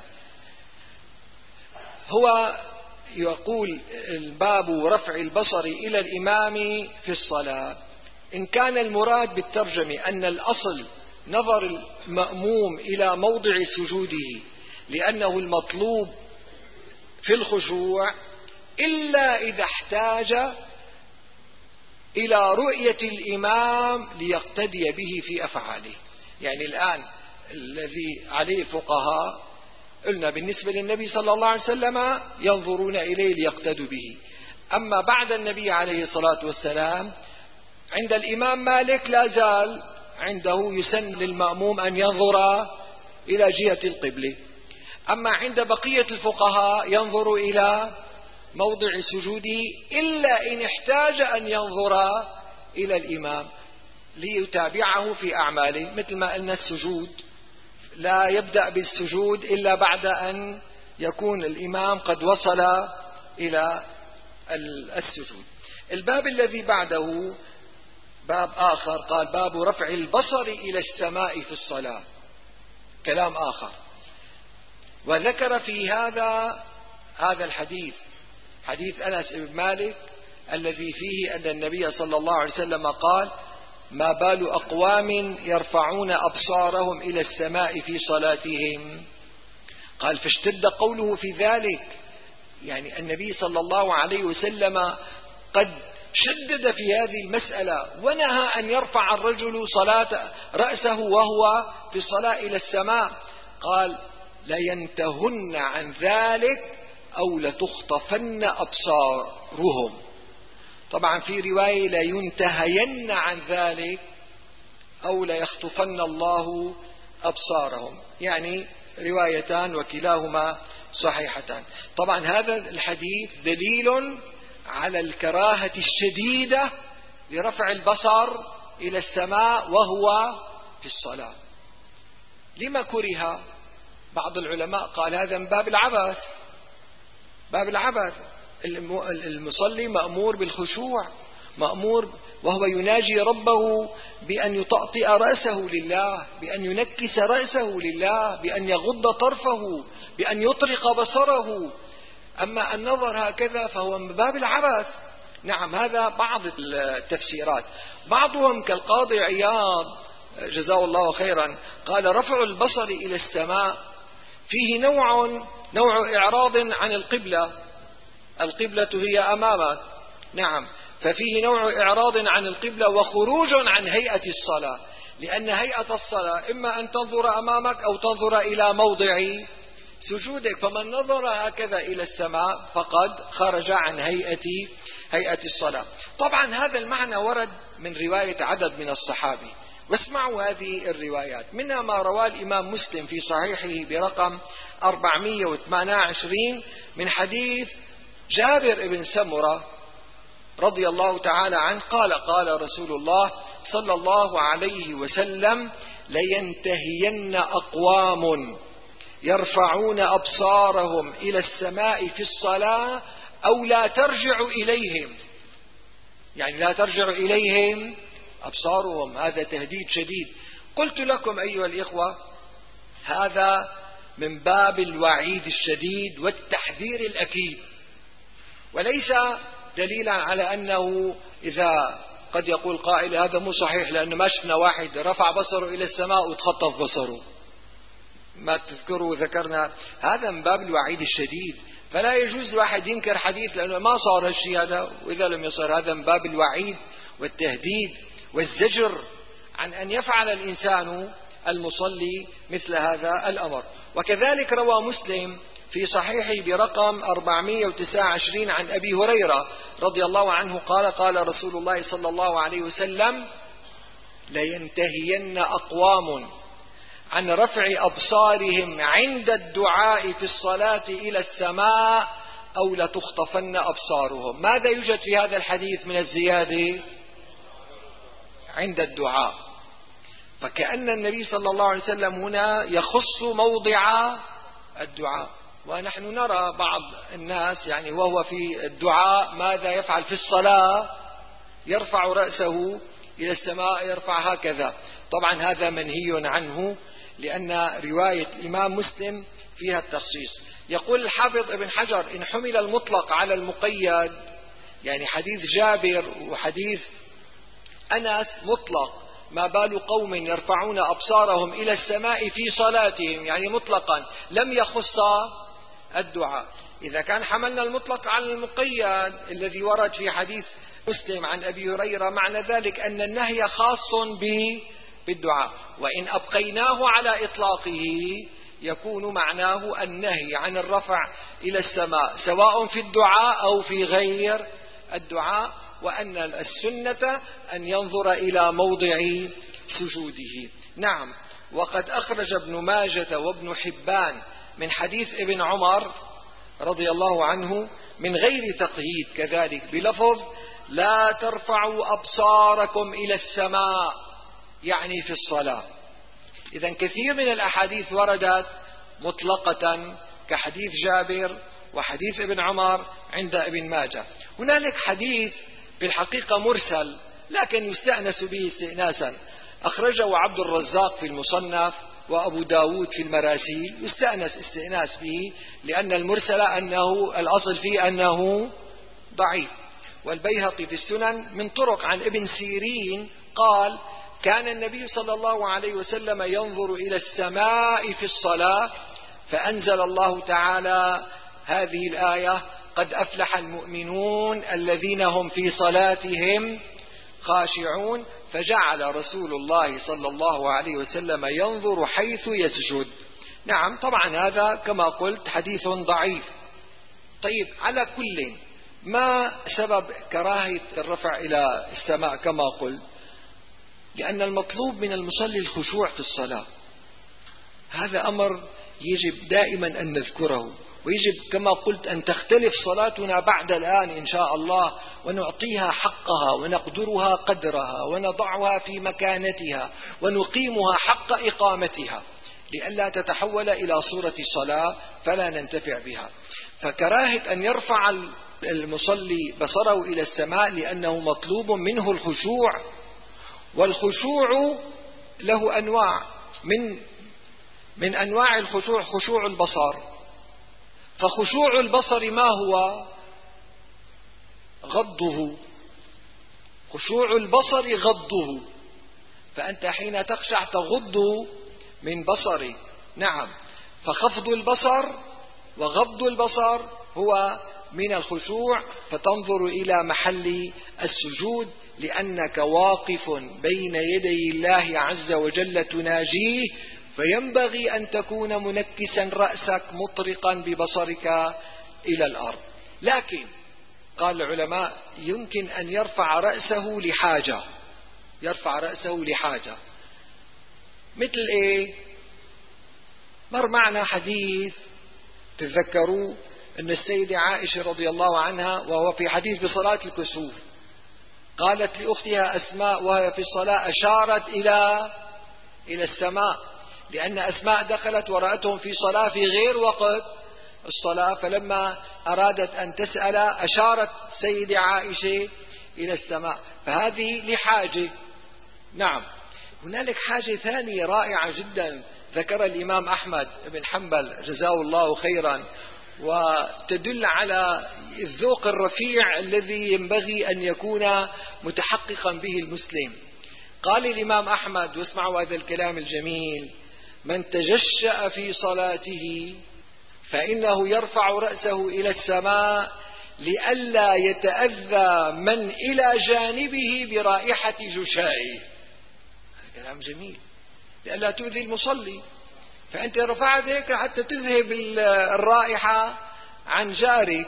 هو يقول الباب رفع البصر إلى الإمام في الصلاة. إن كان المراد بالترجمة أن الأصل نظر المأموم إلى موضع سجوده لأنه المطلوب في الخشوع، إلا إذا احتاج إلى رؤية الإمام ليقتدي به في أفعاله. يعني الآن الذي عليه الفقهاء قلنا بالنسبة للنبي صلى الله عليه وسلم ينظرون إليه ليقتدوا به. أما بعد النبي عليه الصلاة والسلام عند الإمام مالك لا زال عنده يسن للمأموم أن ينظر إلى جهة القبلة. أما عند بقية الفقهاء ينظر إلى موضع سجوده إلا إن احتاج أن ينظر إلى الإمام ليتابعه في أعماله، مثل ما قلنا السجود لا يبدأ بالسجود إلا بعد أن يكون الإمام قد وصل إلى السجود. الباب الذي بعده باب آخر، قال باب رفع البصر إلى السماء في الصلاة، كلام آخر. وذكر في هذا هذا الحديث، حديث أنس بن مالك الذي فيه أن النبي صلى الله عليه وسلم قال: ما بال أقوام يرفعون أبصارهم إلى السماء في صلاتهم. قال: فاشتد قوله في ذلك، يعني النبي صلى الله عليه وسلم قد شدد في هذه المسألة ونهى أن يرفع الرجل صلاة رأسه وهو في الصلاة إلى السماء. قال: لينتهن عن ذلك أو لتخطفن أبصارهم. طبعا في رواية لينتهين عن ذلك أو ليخطفن الله أبصارهم، يعني روايتان وكلاهما صحيحتان. طبعا هذا الحديث دليل على الكراهة الشديدة لرفع البصر إلى السماء وهو في الصلاة. لما كره؟ بعض العلماء قال هذا من باب العبث، باب العبث. المصلي مأمور بالخشوع، مأمور وهو يناجي ربه بأن يطأطئ رأسه لله، بأن ينكس رأسه لله، بأن يغض طرفه، بأن يطرق بصره. أما النظر هكذا فهو من باب العبث. نعم، هذا بعض التفسيرات. بعضهم كالقاضي عياض جزاه الله خيرا قال: رفع البصر إلى السماء فيه نوع نوع إعراض عن القبلة، القبلة هي أمامك. نعم، ففيه نوع إعراض عن القبلة وخروج عن هيئة الصلاة، لأن هيئة الصلاة إما أن تنظر أمامك أو تنظر إلى موضع سجودك، فمن نظر هكذا إلى السماء فقد خرج عن هيئة هيئة الصلاة. طبعا هذا المعنى ورد من رواية عدد من الصحابة، واسمعوا هذه الروايات. منها ما رواه الإمام مسلم في صحيحه برقم أربعمائة وثمانية وعشرين من حديث جابر بن سمرة رضي الله تعالى عنه قال: قال رسول الله صلى الله عليه وسلم: لينتهين أقوام يرفعون أبصارهم إلى السماء في الصلاة أو لا ترجع إليهم، يعني لا ترجع إليهم أبصارهم. هذا تهديد شديد. قلت لكم أيها الإخوة هذا من باب الوعيد الشديد والتحذير الأكيد، وليس دليلا على أنه إذا قد يقول قائل هذا مو صحيح لأنه ما شفنا واحد رفع بصره إلى السماء وتخطف بصره، ما تذكروا ذكرنا هذا من باب الوعيد الشديد، فلا يجوز الواحد ينكر حديث لأنه ما صار هالشيء هذا، وإذا لم يصير هذا من باب الوعيد والتهديد والزجر عن أن يفعل الإنسان المصلي مثل هذا الأمر. وكذلك روى مسلم في صحيحه برقم أربعمائة وتسعة وعشرين عن أبي هريرة رضي الله عنه قال قال رسول الله صلى الله عليه وسلم لينتهين أقوام عن رفع أبصارهم عند الدعاء في الصلاة إلى السماء أو لتخطفن أبصارهم. ماذا يوجد في هذا الحديث من الزيادة؟ عند الدعاء. فكأن النبي صلى الله عليه وسلم هنا يخص موضع الدعاء، ونحن نرى بعض الناس يعني وهو في الدعاء ماذا يفعل في الصلاة؟ يرفع رأسه إلى السماء، يرفع هكذا. طبعا هذا منهي عنه لأن رواية الإمام مسلم فيها التخصيص. يقول الحافظ ابن حجر إن حمل المطلق على المقيد، يعني حديث جابر وحديث أنس مطلق، ما بال قوم يرفعون أبصارهم إلى السماء في صلاتهم، يعني مطلقا لم يخص الدعاء. إذا كان حملنا المطلق على المقيد الذي ورد في حديث مسلم عن أبي هريرة، معنى ذلك أن النهي خاص بالدعاء، وإن أبقيناه على إطلاقه يكون معناه النهي عن الرفع إلى السماء سواء في الدعاء أو في غير الدعاء، وأن السنة أن ينظر إلى موضع سجوده. نعم. وقد أخرج ابن ماجة وابن حبان من حديث ابن عمر رضي الله عنه من غير تقييد كذلك بلفظ لا ترفعوا أبصاركم إلى السماء، يعني في الصلاة. إذن كثير من الأحاديث وردت مطلقة كحديث جابر وحديث ابن عمر عند ابن ماجة. هنالك حديث بالحقيقة مرسل لكن يستأنس به استئناسا، أخرجه عبد الرزاق في المصنف وأبو داود في المراسيل، يستأنس استئناس به لأن المرسل أنه الأصل فيه أنه ضعيف. والبيهقي في السنن من طرق عن ابن سيرين قال كان النبي صلى الله عليه وسلم ينظر إلى السماء في الصلاة فأنزل الله تعالى هذه الآية قد أفلح المؤمنون الذين هم في صلاتهم خاشعون، فجعل رسول الله صلى الله عليه وسلم ينظر حيث يسجد. نعم طبعا هذا كما قلت حديث ضعيف. طيب على كل ما سبب كراهية الرفع إلى السماء كما قلت؟ لأن المطلوب من المصلي الخشوع في الصلاة، هذا أمر يجب دائما أن نذكره، ويجب كما قلت أن تختلف صلاتنا بعد الآن إن شاء الله ونعطيها حقها ونقدرها قدرها ونضعها في مكانتها ونقيمها حق إقامتها لئلا تتحول إلى صورة صلاة فلا ننتفع بها. فكراهة أن يرفع المصلي بصره إلى السماء لأنه مطلوب منه الخشوع، والخشوع له أنواع، من من أنواع الخشوع خشوع البصر. فخشوع البصر ما هو؟ غضه. خشوع البصر غضه، فأنت حين تخشع تغض من بصري. نعم، فخفض البصر وغض البصر هو من الخشوع، فتنظر إلى محل السجود لأنك واقف بين يدي الله عز وجل تناجيه، فينبغي أن تكون منكسا رأسك مطرقا ببصرك إلى الأرض. لكن قال العلماء يمكن أن يرفع رأسه لحاجة، يرفع رأسه لحاجة مثل إيه؟ مر معنا حديث تذكروا أن السيدة عائشة رضي الله عنها وهو في حديث بصلاة الكسوف قالت لأختها أسماء وهي في الصلاة أشارت إلى إلى السماء، لأن أسماء دخلت ورأتهم في صلاة في غير وقت الصلاة، فلما أرادت أن تسأل أشارت سيدة عائشة إلى السماء، فهذه لحاجة. نعم، هنالك حاجة ثانية رائعة جدا ذكر الإمام أحمد بن حنبل جزاه الله خيرا، وتدل على الذوق الرفيع الذي ينبغي أن يكون متحققا به المسلم. قال الإمام أحمد، واسمعوا هذا الكلام الجميل: من تجشأ في صلاته فإنه يرفع رأسه إلى السماء لئلا يتأذى من إلى جانبه برائحة جشائه. هذا كلام جميل، لئلا تؤذي المصلي، فأنت رفعت هيك حتى تذهب الرائحة عن جارك.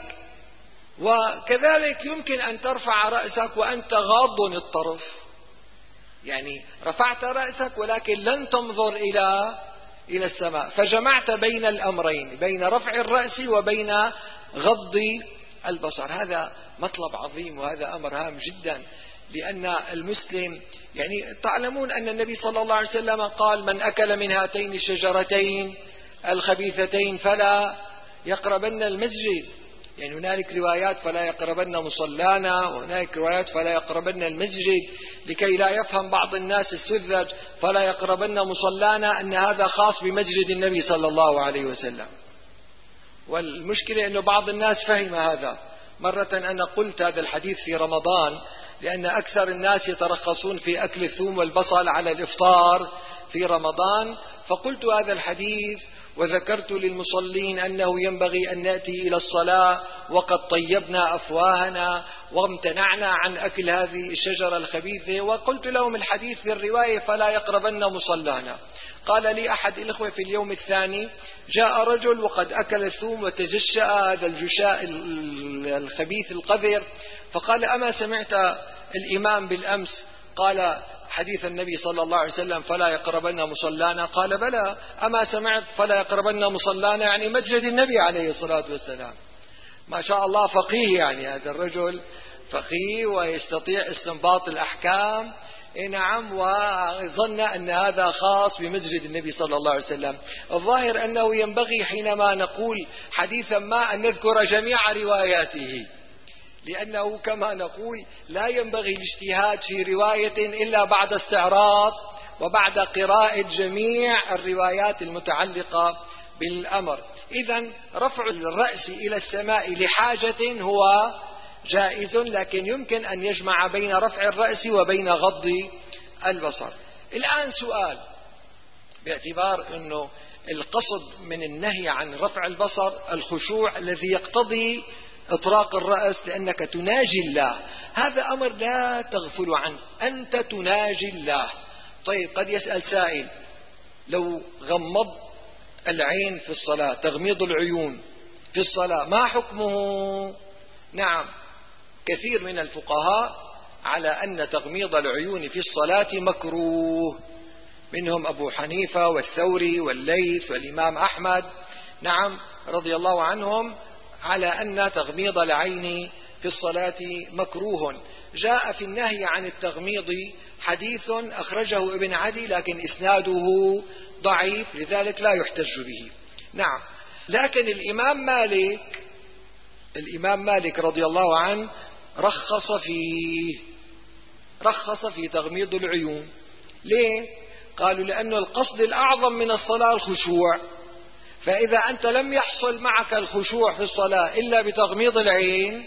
وكذلك يمكن أن ترفع رأسك وأنت غاض الطرف، يعني رفعت رأسك ولكن لن تنظر إلى إلى السماء، فجمعت بين الأمرين، بين رفع الرأس وبين غض البصر. هذا مطلب عظيم، وهذا أمر هام جدا، لأن المسلم يعني تعلمون أن النبي صلى الله عليه وسلم قال: من أكل من هاتين الشجرتين الخبيثتين فلا يقربن المسجد. يعني هنالك روايات فلا يقربن مصلانا، وهنالك روايات فلا يقربن المسجد، لكي لا يفهم بعض الناس السذج فلا يقربن مصلانا أن هذا خاص بمسجد النبي صلى الله عليه وسلم. والمشكلة أنه بعض الناس فهم هذا. مرة أنا قلت هذا الحديث في رمضان، لأن أكثر الناس يترخصون في أكل الثوم والبصل على الإفطار في رمضان، فقلت هذا الحديث وذكرت للمصلين أنه ينبغي أن نأتي إلى الصلاة وقد طيبنا أفواهنا وامتنعنا عن أكل هذه الشجرة الخبيثة، وقلت لهم الحديث في الرواية فلا يقربن مصلانا. قال لي أحد الإخوة في اليوم الثاني: جاء رجل وقد أكل الثوم وتجشأ هذا الجشاء الخبيث القذر، فقال: أما سمعت الإمام بالأمس قال حديث النبي صلى الله عليه وسلم فلا يقربن مصلانا؟ قال: بلى. أما سمعت فلا يقربن مصلانا يعني مسجد النبي عليه الصلاة والسلام. ما شاء الله فقيه، يعني هذا الرجل فقيه ويستطيع استنباط الأحكام. إيه نعم، وظن أن هذا خاص بمسجد النبي صلى الله عليه وسلم. الظاهر أنه ينبغي حينما نقول حديثا ما أن نذكر جميع رواياته، لأنه كما نقول لا ينبغي الاجتهاد في رواية إلا بعد استعراض وبعد قراءة جميع الروايات المتعلقة بالأمر. إذن رفع الرأس إلى السماء لحاجة هو جائز، لكن يمكن أن يجمع بين رفع الرأس وبين غض البصر. الآن سؤال، باعتبار أنه القصد من النهي عن رفع البصر الخشوع الذي يقتضي إطراق الرأس لأنك تناجي الله، هذا أمر لا تغفل عنه، أنت تناجي الله. طيب قد يسأل سائل: لو غمض العين في الصلاة، تغميض العيون في الصلاة ما حكمه؟ نعم، كثير من الفقهاء على أن تغميض العيون في الصلاة مكروه، منهم أبو حنيفة والثوري والليث والإمام أحمد، نعم رضي الله عنهم، على أن تغميض العين في الصلاة مكروه. جاء في النهي عن التغميض حديث أخرجه ابن عدي لكن إسناده ضعيف، لذلك لا يحتج به. نعم، لكن الإمام مالك الإمام مالك رضي الله عنه رخص فيه رخص في تغميض العيون. ليه؟ قالوا لأنه القصد الأعظم من الصلاة الخشوع، فإذا أنت لم يحصل معك الخشوع في الصلاة إلا بتغميض العين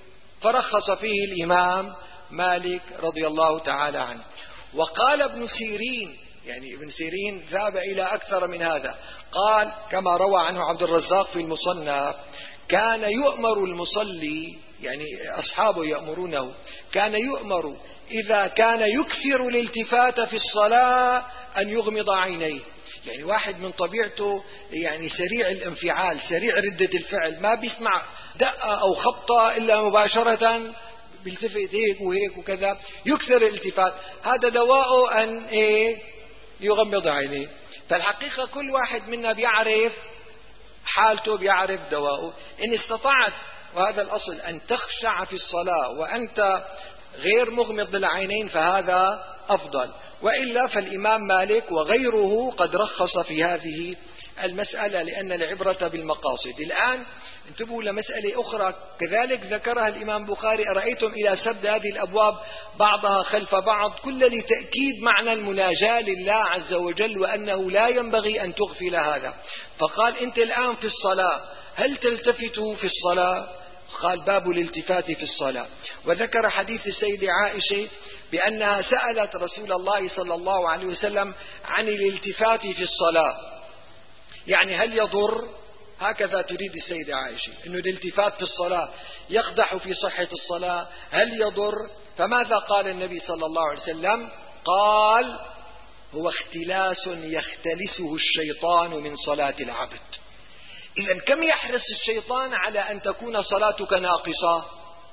فرخص فيه الإمام مالك رضي الله تعالى عنه. وقال ابن سيرين، يعني ابن سيرين ذهب إلى أكثر من هذا، قال كما روى عنه عبد الرزاق في المصنف: كان يؤمر المصلي، يعني أصحابه يأمرونه، كان يؤمر إذا كان يكثر الالتفات في الصلاة أن يغمض عينيه. يعني واحد من طبيعته يعني سريع الانفعال، سريع ردة الفعل، ما بيسمع دقة أو خبطة إلا مباشرة بيلتفت هيك وهيك وكذا، يكثر الالتفات، هذا دواءه أن إيه؟ يغمض عينيه. فالحقيقة كل واحد منا بيعرف حالته، بيعرف دواءه. إن استطعت، وهذا الأصل، أن تخشع في الصلاة وأنت غير مغمض العينين فهذا أفضل. وإلا فالإمام مالك وغيره قد رخص في هذه المسألة، لأن العبرة بالمقاصد. الآن انتبهوا لمسألة أخرى كذلك ذكرها الإمام بخاري: أرأيتم إلى سبد هذه الأبواب بعضها خلف بعض، كل لتأكيد معنى المناجاة لله عز وجل، وأنه لا ينبغي أن تغفل هذا. فقال: أنت الآن في الصلاة، هل تلتفت في الصلاة؟ قال: باب الالتفات في الصلاة. وذكر حديث السيدة عائشة بأنها سألت رسول الله صلى الله عليه وسلم عن الالتفات في الصلاة، يعني هل يضر؟ هكذا تريد السيدة عائشة، أن الالتفات في الصلاة يقدح في صحة الصلاة، هل يضر؟ فماذا قال النبي صلى الله عليه وسلم؟ قال: هو اختلاس يختلسه الشيطان من صلاة العبد. إذن كم يحرص الشيطان على أن تكون صلاتك ناقصة؟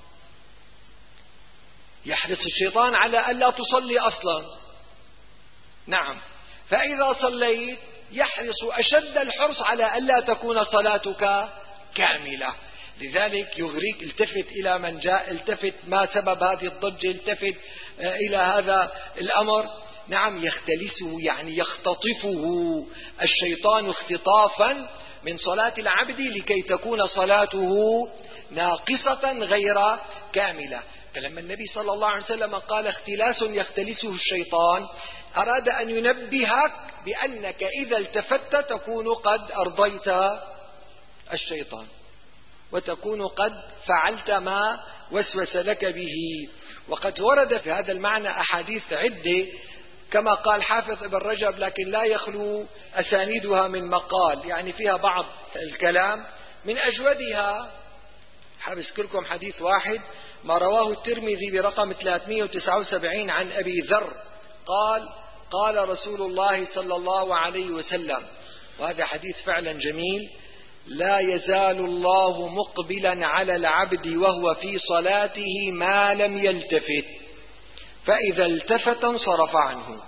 يحرص الشيطان على ألا تصلي أصلا. نعم، فإذا صليت يحرص أشد الحرص على ألا تكون صلاتك كاملة. لذلك يغريك: التفت إلى من جاء، التفت ما سبب هذه الضجة، التفت إلى هذا الأمر. نعم، يختلسه يعني يختطفه الشيطان اختطافا من صلاة العبد لكي تكون صلاته ناقصة غير كاملة. فلما النبي صلى الله عليه وسلم قال اختلاس يختلسه الشيطان، أراد أن ينبهك بأنك إذا التفت تكون قد أرضيت الشيطان، وتكون قد فعلت ما وسوس لك به. وقد ورد في هذا المعنى أحاديث عدة كما قال حافظ ابن رجب، لكن لا يخلو أسانيدها من مقال، يعني فيها بعض الكلام. من أجودها حاب أذكركم حديث واحد ما رواه الترمذي برقم ثلاثمئة وتسعة وسبعين عن أبي ذر قال: قال رسول الله صلى الله عليه وسلم، وهذا حديث فعلا جميل: لا يزال الله مقبلا على العبد وهو في صلاته ما لم يلتفت، فإذا التفت انصرف عنه.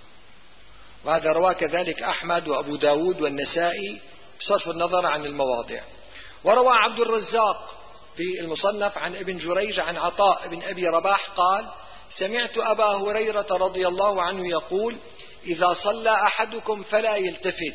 وهذا رواه كذلك أحمد وأبو داود والنسائي بصرف النظر عن المواضع. وروى عبد الرزاق في المصنف عن ابن جريج عن عطاء بن أبي رباح قال: سمعت أبا هريرة رضي الله عنه يقول: إذا صلى أحدكم فلا يلتفت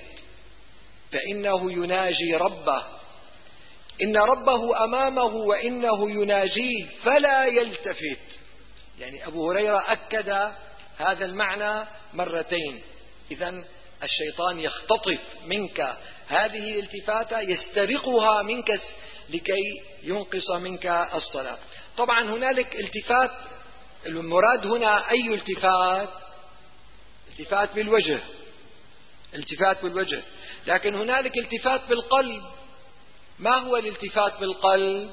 فإنه يناجي ربه، إن ربه أمامه وإنه يناجيه فلا يلتفت. يعني أبو هريرة أكد هذا المعنى مرتين. إذن الشيطان يختطف منك هذه الالتفاتة، يسترقها منك لكي ينقص منك الصلاة. طبعا هنالك التفات، المراد هنا أي التفات؟ التفات بالوجه، التفات بالوجه. لكن هنالك التفات بالقلب. ما هو الالتفات بالقلب؟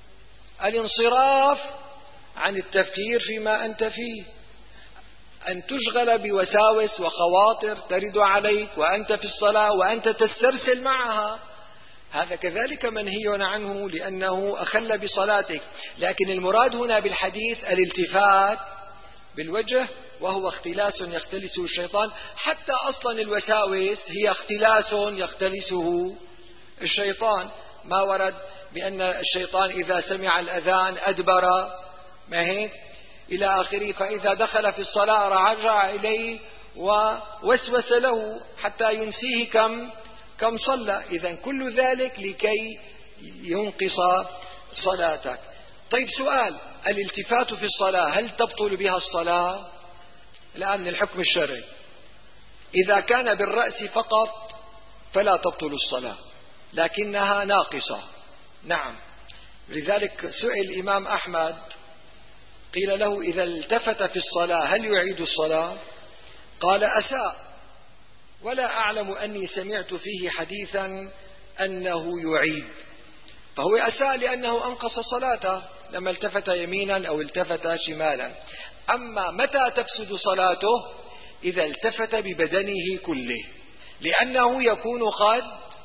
الانصراف عن التفكير فيما أنت فيه، أن تشغل بوساوس وخواطر ترد عليك وأنت في الصلاة وأنت تسترسل معها، هذا كذلك منهي عنه لأنه أخل بصلاتك. لكن المراد هنا بالحديث الالتفات بالوجه، وهو اختلاس يختلسه الشيطان. حتى أصلا الوساوس هي اختلاس يختلسه الشيطان. ما ورد بأن الشيطان إذا سمع الأذان أدبر، ما هيك إلى آخره، فإذا دخل في الصلاة رجع إليه ووسوس له حتى ينسيه كم كم صلى. إذن كل ذلك لكي ينقص صلاتك. طيب سؤال: الالتفات في الصلاة هل تبطل بها الصلاة؟ الآن من الحكم الشرعي، إذا كان بالرأس فقط فلا تبطل الصلاة لكنها ناقصة. نعم، لذلك سئل الإمام أحمد قيل له: إذا التفت في الصلاة هل يعيد الصلاة؟ قال: أساء، ولا أعلم أني سمعت فيه حديثا أنه يعيد. فهو أساء لأنه أنقص صلاته لما التفت يمينا أو التفت شمالا. أما متى تفسد صلاته؟ إذا التفت ببدنه كله، لأنه يكون قد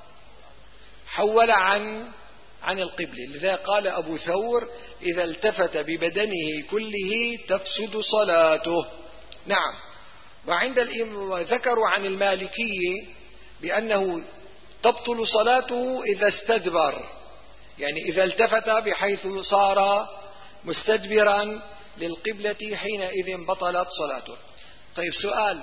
حول عن عن القبلة. لذا قال أبو ثور: إذا التفت ببدنه كله تفسد صلاته. نعم. وعند الإمام ذكروا عن المالكية بأنه تبطل صلاته إذا استدبر، يعني إذا التفت بحيث صار مستدبرا للقبلة حينئذ بطلت صلاته. طيب سؤال،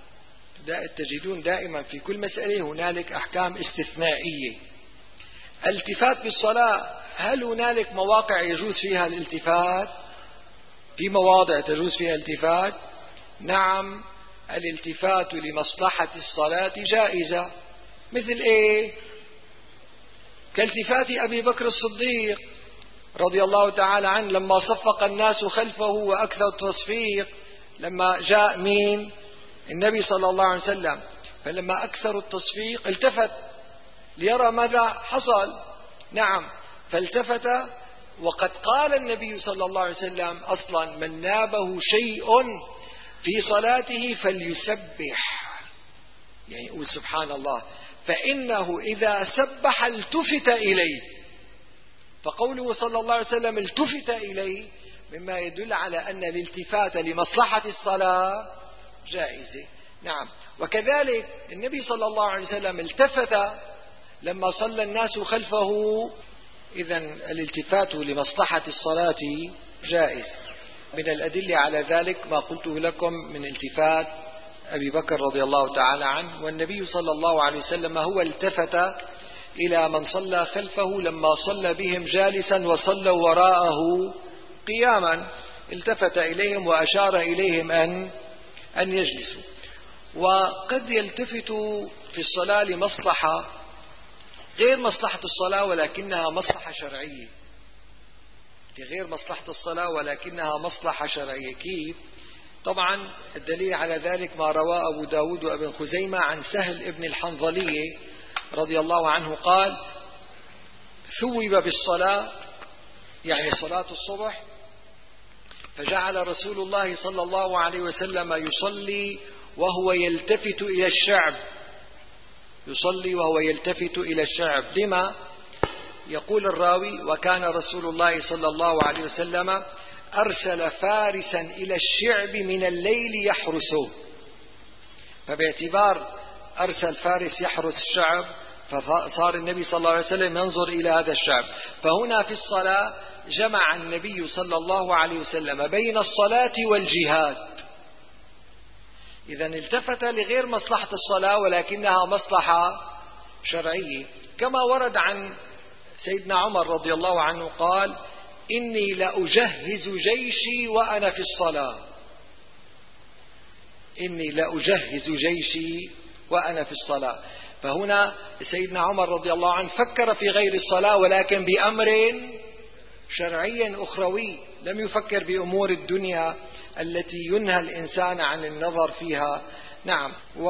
تجدون دائما في كل مسألة هنالك أحكام استثنائية. الالتفات بالصلاة، هل هنالك مواقع يجوز فيها الالتفات؟ في مواضع تجوز فيها الالتفات؟ نعم، الالتفات لمصلحة الصلاة جائزة. مثل ايه؟ كالتفات أبي بكر الصديق رضي الله تعالى عنه لما صفق الناس خلفه وأكثر التصفيق، لما جاء مين؟ النبي صلى الله عليه وسلم، فلما أكثر التصفيق التفت ليرى ماذا حصل. نعم، فالتفت، وقد قال النبي صلى الله عليه وسلم أصلا: من نابه شيء في صلاته فليسبح، يعني يقول سبحان الله، فإنه إذا سبح التفت إليه. فقوله صلى الله عليه وسلم التفت إليه مما يدل على أن الالتفات لمصلحة الصلاة جائزة. نعم، وكذلك النبي صلى الله عليه وسلم التفت لما صلى الناس خلفه، إذن الالتفات لمصلحة الصلاة جائز. من الأدلة على ذلك ما قلته لكم من التفات أبي بكر رضي الله تعالى عنه، والنبي صلى الله عليه وسلم هو التفت إلى من صلى خلفه لما صلى بهم جالسا وصلوا وراءه قياما، التفت إليهم وأشار إليهم أن أن يجلسوا. وقد يلتفت في الصلاة لمصلحة غير مصلحة الصلاة ولكنها مصلحة شرعية، غير مصلحة الصلاة ولكنها مصلحة شرعية. كيف؟ طبعا الدليل على ذلك ما رواه أبو داود وابن خزيمة عن سهل ابن الحنظلية رضي الله عنه قال: ثوب بالصلاة، يعني صلاة الصبح، فجعل رسول الله صلى الله عليه وسلم يصلي وهو يلتفت إلى الشعب، يصلي وهو يلتفت إلى الشعب. لما؟ يقول الراوي: وكان رسول الله صلى الله عليه وسلم أرسل فارسا إلى الشعب من الليل يحرسه، فباعتبار أرسل فارس يحرس الشعب فصار النبي صلى الله عليه وسلم ينظر إلى هذا الشعب. فهنا في الصلاة جمع النبي صلى الله عليه وسلم بين الصلاة والجهاد، إذن التفت لغير مصلحة الصلاة ولكنها مصلحة شرعية. كما ورد عن سيدنا عمر رضي الله عنه قال: إني لأجهز جيشي وأنا في الصلاة، إني لأجهز جيشي وأنا في الصلاة. فهنا سيدنا عمر رضي الله عنه فكر في غير الصلاة ولكن بأمر شرعي أخروي، لم يفكر بأمور الدنيا التي ينهى الإنسان عن النظر فيها. نعم،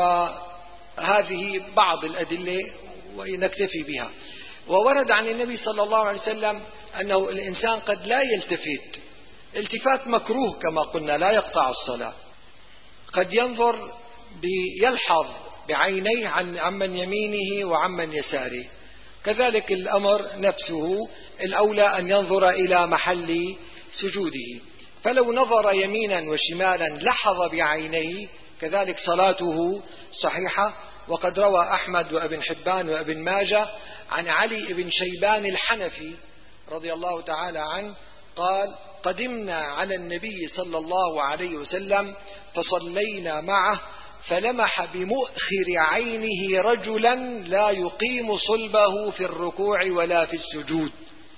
وهذه بعض الأدلة ونكتفي بها. وورد عن النبي صلى الله عليه وسلم أنه الإنسان قد لا يلتفت، التفات مكروه كما قلنا لا يقطع الصلاة، قد ينظر يلحظ بعينيه عن عمن يمينه وعمن يساره، كذلك الأمر نفسه الأولى أن ينظر إلى محل سجوده، فلو نظر يمينا وشمالا لحظ بعينيه كذلك صلاته صحيحة. وقد روى أحمد وابن حبان وابن ماجه عن علي بن شيبان الحنفي رضي الله تعالى عنه قال: قدمنا على النبي صلى الله عليه وسلم فصلينا معه فلمح بمؤخر عينه رجلا لا يقيم صلبه في الركوع ولا في السجود.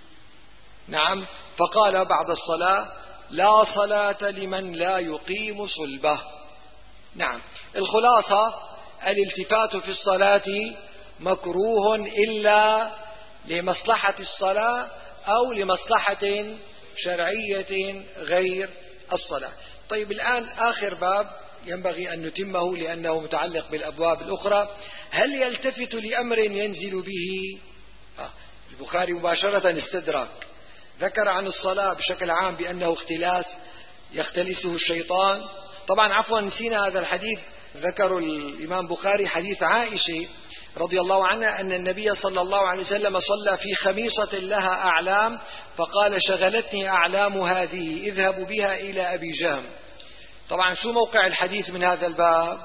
نعم، فقال بعد الصلاة: لا صلاة لمن لا يقيم صلبه. نعم، الخلاصة الالتفات في الصلاة مكروه إلا لمصلحة الصلاة أو لمصلحة شرعية غير الصلاة. طيب، الآن آخر باب ينبغي أن نتمه لأنه متعلق بالأبواب الأخرى: هل يلتفت لأمر ينزل به؟ البخاري مباشرة استدرك، ذكر عن الصلاة بشكل عام بأنه اختلاس يختلسه الشيطان. طبعا عفوا نسينا هذا الحديث، ذكر الإمام بخاري حديث عائشة رضي الله عنها أن النبي صلى الله عليه وسلم صلى في خميصة لها أعلام فقال: شغلتني أعلام هذه، اذهبوا بها إلى أبي جهم. طبعا شو موقع الحديث من هذا الباب؟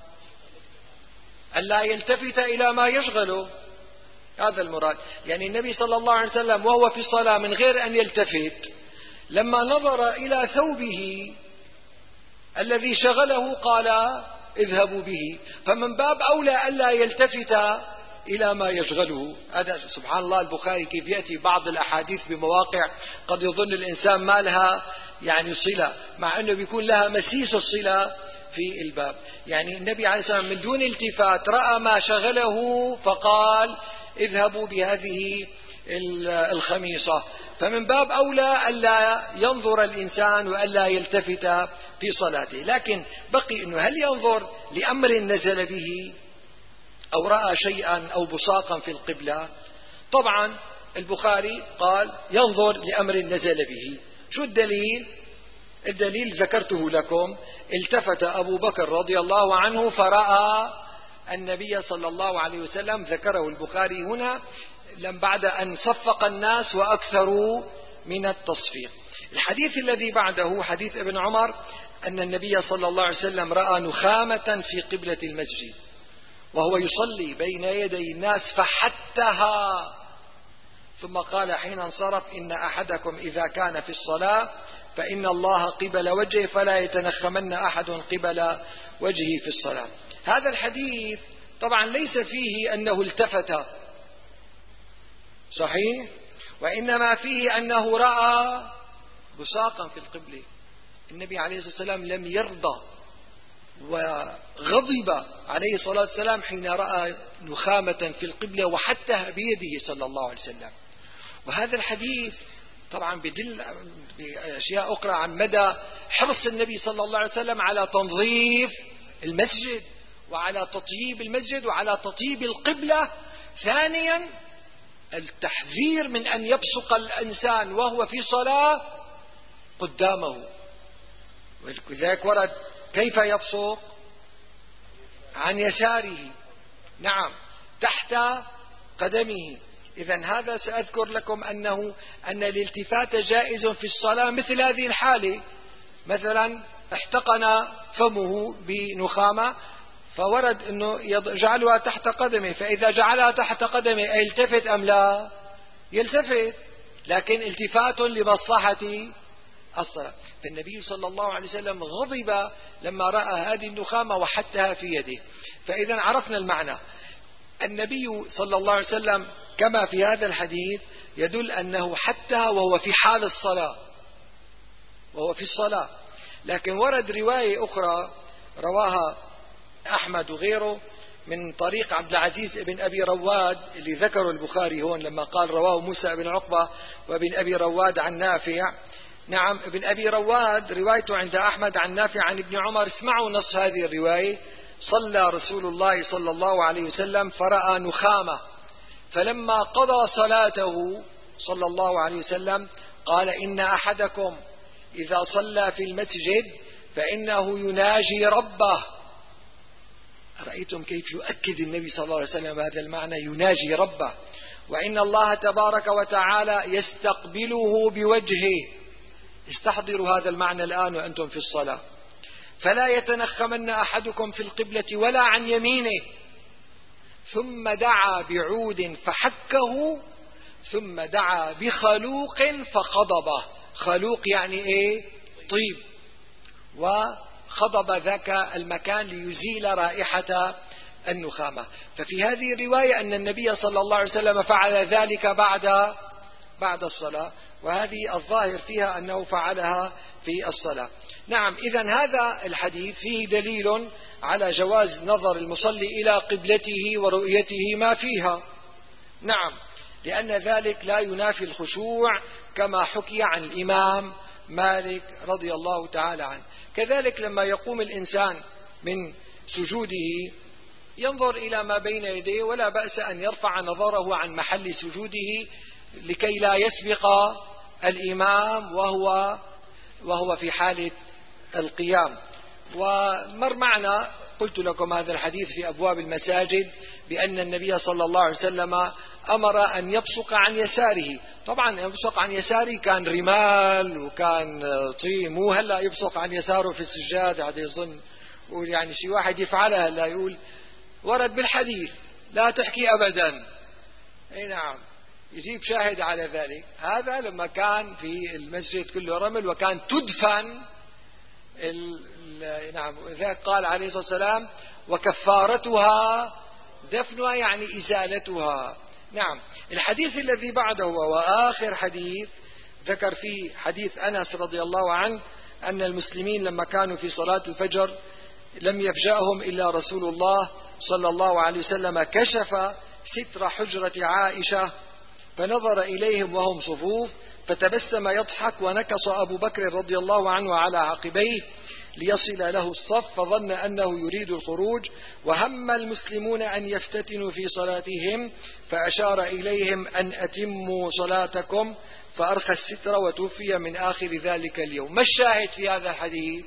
ألا يلتفت إلى ما يشغله، هذا المراد. يعني النبي صلى الله عليه وسلم وهو في الصلاة من غير أن يلتفت لما نظر إلى ثوبه الذي شغله قال اذهبوا به، فمن باب أولى ألا يلتفت إلى ما يشغله. هذا سبحان الله البخاري كيف يأتي بعض الأحاديث بمواقع قد يظن الإنسان ما لها يعني صلة، مع أنه بيكون لها مسيس الصلة في الباب. يعني النبي عليه الصلاة والسلام من دون التفات رأى ما شغله فقال اذهبوا بهذه الخميصة، فمن باب أولى ألا ينظر الإنسان وألا يلتفت في صلاته. لكن بقي أنه هل ينظر لأمر نزل به أو رأى شيئا أو بصاقا في القبلة؟ طبعا البخاري قال ينظر لأمر نزل به. شو الدليل؟ الدليل ذكرته لكم، التفت أبو بكر رضي الله عنه فرأى النبي صلى الله عليه وسلم، ذكره البخاري هنا لم بعد أن صفق الناس وأكثروا من التصفيق. الحديث الذي بعده حديث ابن عمر أن النبي صلى الله عليه وسلم رأى نخامة في قبلة المسجد وهو يصلي بين يدي الناس فحتها، ثم قال حين انصرف إن أحدكم إذا كان في الصلاة فإن الله قبل وجهه فلا يتنخمن أحد قبل وجهه في الصلاة. هذا الحديث طبعا ليس فيه أنه التفت صحيح، وإنما فيه أنه رأى بصاقا في القبلة. النبي عليه الصلاة والسلام لم يرضى وغضب عليه الصلاة والسلام حين رأى نخامة في القبلة وحتى بيده صلى الله عليه وسلم. وهذا الحديث طبعا بدل بأشياء أخرى عن مدى حرص النبي صلى الله عليه وسلم على تنظيف المسجد وعلى تطييب المسجد وعلى تطييب القبلة. ثانيا التحذير من أن يبصق الإنسان وهو في صلاة قدامه، ولذلك ورد كيف يبصق؟ عن يساره، نعم تحت قدمه. إذن هذا سأذكر لكم أنه أن الالتفات جائز في الصلاة مثل هذه الحالة، مثلا احتقن فمه بنخامة فورد أنه يجعلها تحت قدمه، فإذا جعلها تحت قدمه يلتفت أم لا؟ يلتفت، لكن التفات لمصلحة الصلاة. فالنبي صلى الله عليه وسلم غضب لما رأى هذه النخامة وحتها في يده. فإذا عرفنا المعنى. النبي صلى الله عليه وسلم كما في هذا الحديث يدل أنه حتى وهو في حال الصلاة وهو في الصلاة. لكن ورد رواية أخرى رواها أحمد وغيره من طريق عبد العزيز بن أبي رواد اللي ذكره البخاري هون لما قال رواه موسى بن عقبة وابن أبي رواد عن نافع. نعم ابن أبي رواد روايته عند أحمد عن نافع عن ابن عمر. اسمعوا نص هذه الرواية: صلى رسول الله صلى الله عليه وسلم فرأى نخامة، فلما قضى صلاته صلى الله عليه وسلم قال إن أحدكم إذا صلى في المسجد فإنه يناجي ربه. رأيتم كيف يؤكد النبي صلى الله عليه وسلم هذا المعنى، يناجي ربه، وإن الله تبارك وتعالى يستقبله بوجهه. استحضروا هذا المعنى الآن وأنتم في الصلاة. فلا يتنخمن أحدكم في القبلة ولا عن يمينه. ثم دعا بعود فحكه ثم دعا بخلوق فخضبه. خلوق يعني ايه؟ طيب. وخضب ذاك المكان ليزيل رائحة النخامة. ففي هذه الرواية أن النبي صلى الله عليه وسلم فعل ذلك بعد بعد الصلاة، وهذه الظاهر فيها أنه فعلها في الصلاة. نعم، إذن هذا الحديث فيه دليل على جواز نظر المصلي إلى قبلته ورؤيته ما فيها. نعم، لأن ذلك لا ينافي الخشوع كما حكي عن الإمام مالك رضي الله تعالى عنه. كذلك لما يقوم الإنسان من سجوده ينظر إلى ما بين يديه، ولا بأس أن يرفع نظره عن محل سجوده لكي لا يسبق الإمام وهو وهو في حالة القيام. ومر معنا قلت لكم هذا الحديث في أبواب المساجد بأن النبي صلى الله عليه وسلم أمر أن يبصق عن يساره. طبعا يبصق عن يساره كان رمال وكان طين، مو هلا يبصق عن يساره في السجاد. هذا يظن يقول يعني شي واحد يفعلها هلا يقول ورد بالحديث لا تحكي أبدا. اي نعم، يجيب شاهد على ذلك. هذا لما كان في المسجد كله رمل وكان تدفن نعم ذاك قال عليه الصلاة والسلام وكفارتها دفنها يعني إزالتها. نعم. الحديث الذي بعده وآخر حديث ذكر فيه حديث أنس رضي الله عنه أن المسلمين لما كانوا في صلاة الفجر لم يفجأهم إلا رسول الله صلى الله عليه وسلم كشف ستر حجرة عائشة فنظر إليهم وهم صفوف فتبسم يضحك ونكص أبو بكر رضي الله عنه على عقبيه ليصل له الصف فظن أنه يريد الخروج وهم المسلمون أن يفتتنوا في صلاتهم فأشار إليهم أن أتموا صلاتكم فأرخى الستر وتوفي من آخر ذلك اليوم. ما الشاهد في هذا الحديث؟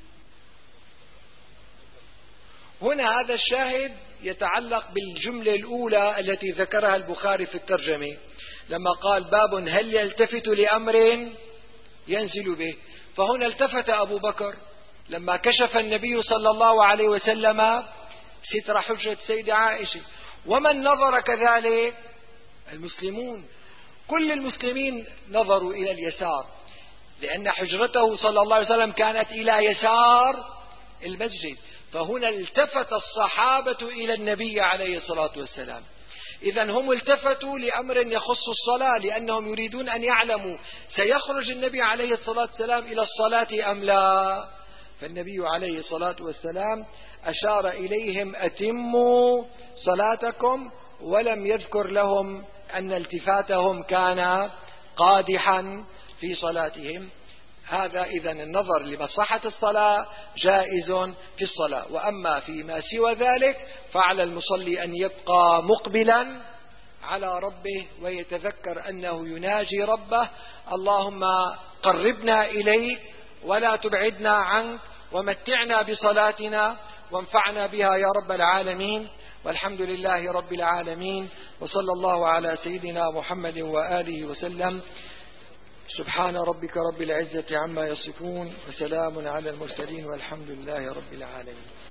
هنا هذا الشاهد يتعلق بالجملة الأولى التي ذكرها البخاري في الترجمة لما قال باب هل يلتفت لأمر ينزل به. فهنا التفت أبو بكر لما كشف النبي صلى الله عليه وسلم ستر حجرة سيدة عائشة. ومن نظر كذلك؟ المسلمون. كل المسلمين نظروا إلى اليسار لأن حجرته صلى الله عليه وسلم كانت إلى يسار المسجد. فهنا التفت الصحابة إلى النبي عليه الصلاة والسلام. إذن هم التفتوا لأمر يخص الصلاة لأنهم يريدون أن يعلموا سيخرج النبي عليه الصلاة والسلام إلى الصلاة أم لا. فالنبي عليه الصلاة والسلام أشار إليهم أتموا صلاتكم ولم يذكر لهم أن التفاتهم كان قادحا في صلاتهم. هذا إذن النظر لمصلحة الصلاة جائز في الصلاة. وأما فيما سوى ذلك فعلى المصلي أن يبقى مقبلا على ربه ويتذكر أنه يناجي ربه اللهم قربنا إليك ولا تبعدنا عنك ومتعنا بصلاتنا وانفعنا بها يا رب العالمين. والحمد لله رب العالمين وصلى الله على سيدنا محمد وآله وسلم. سبحان ربك رب العزة عما يصفون وسلام على المرسلين والحمد لله رب العالمين.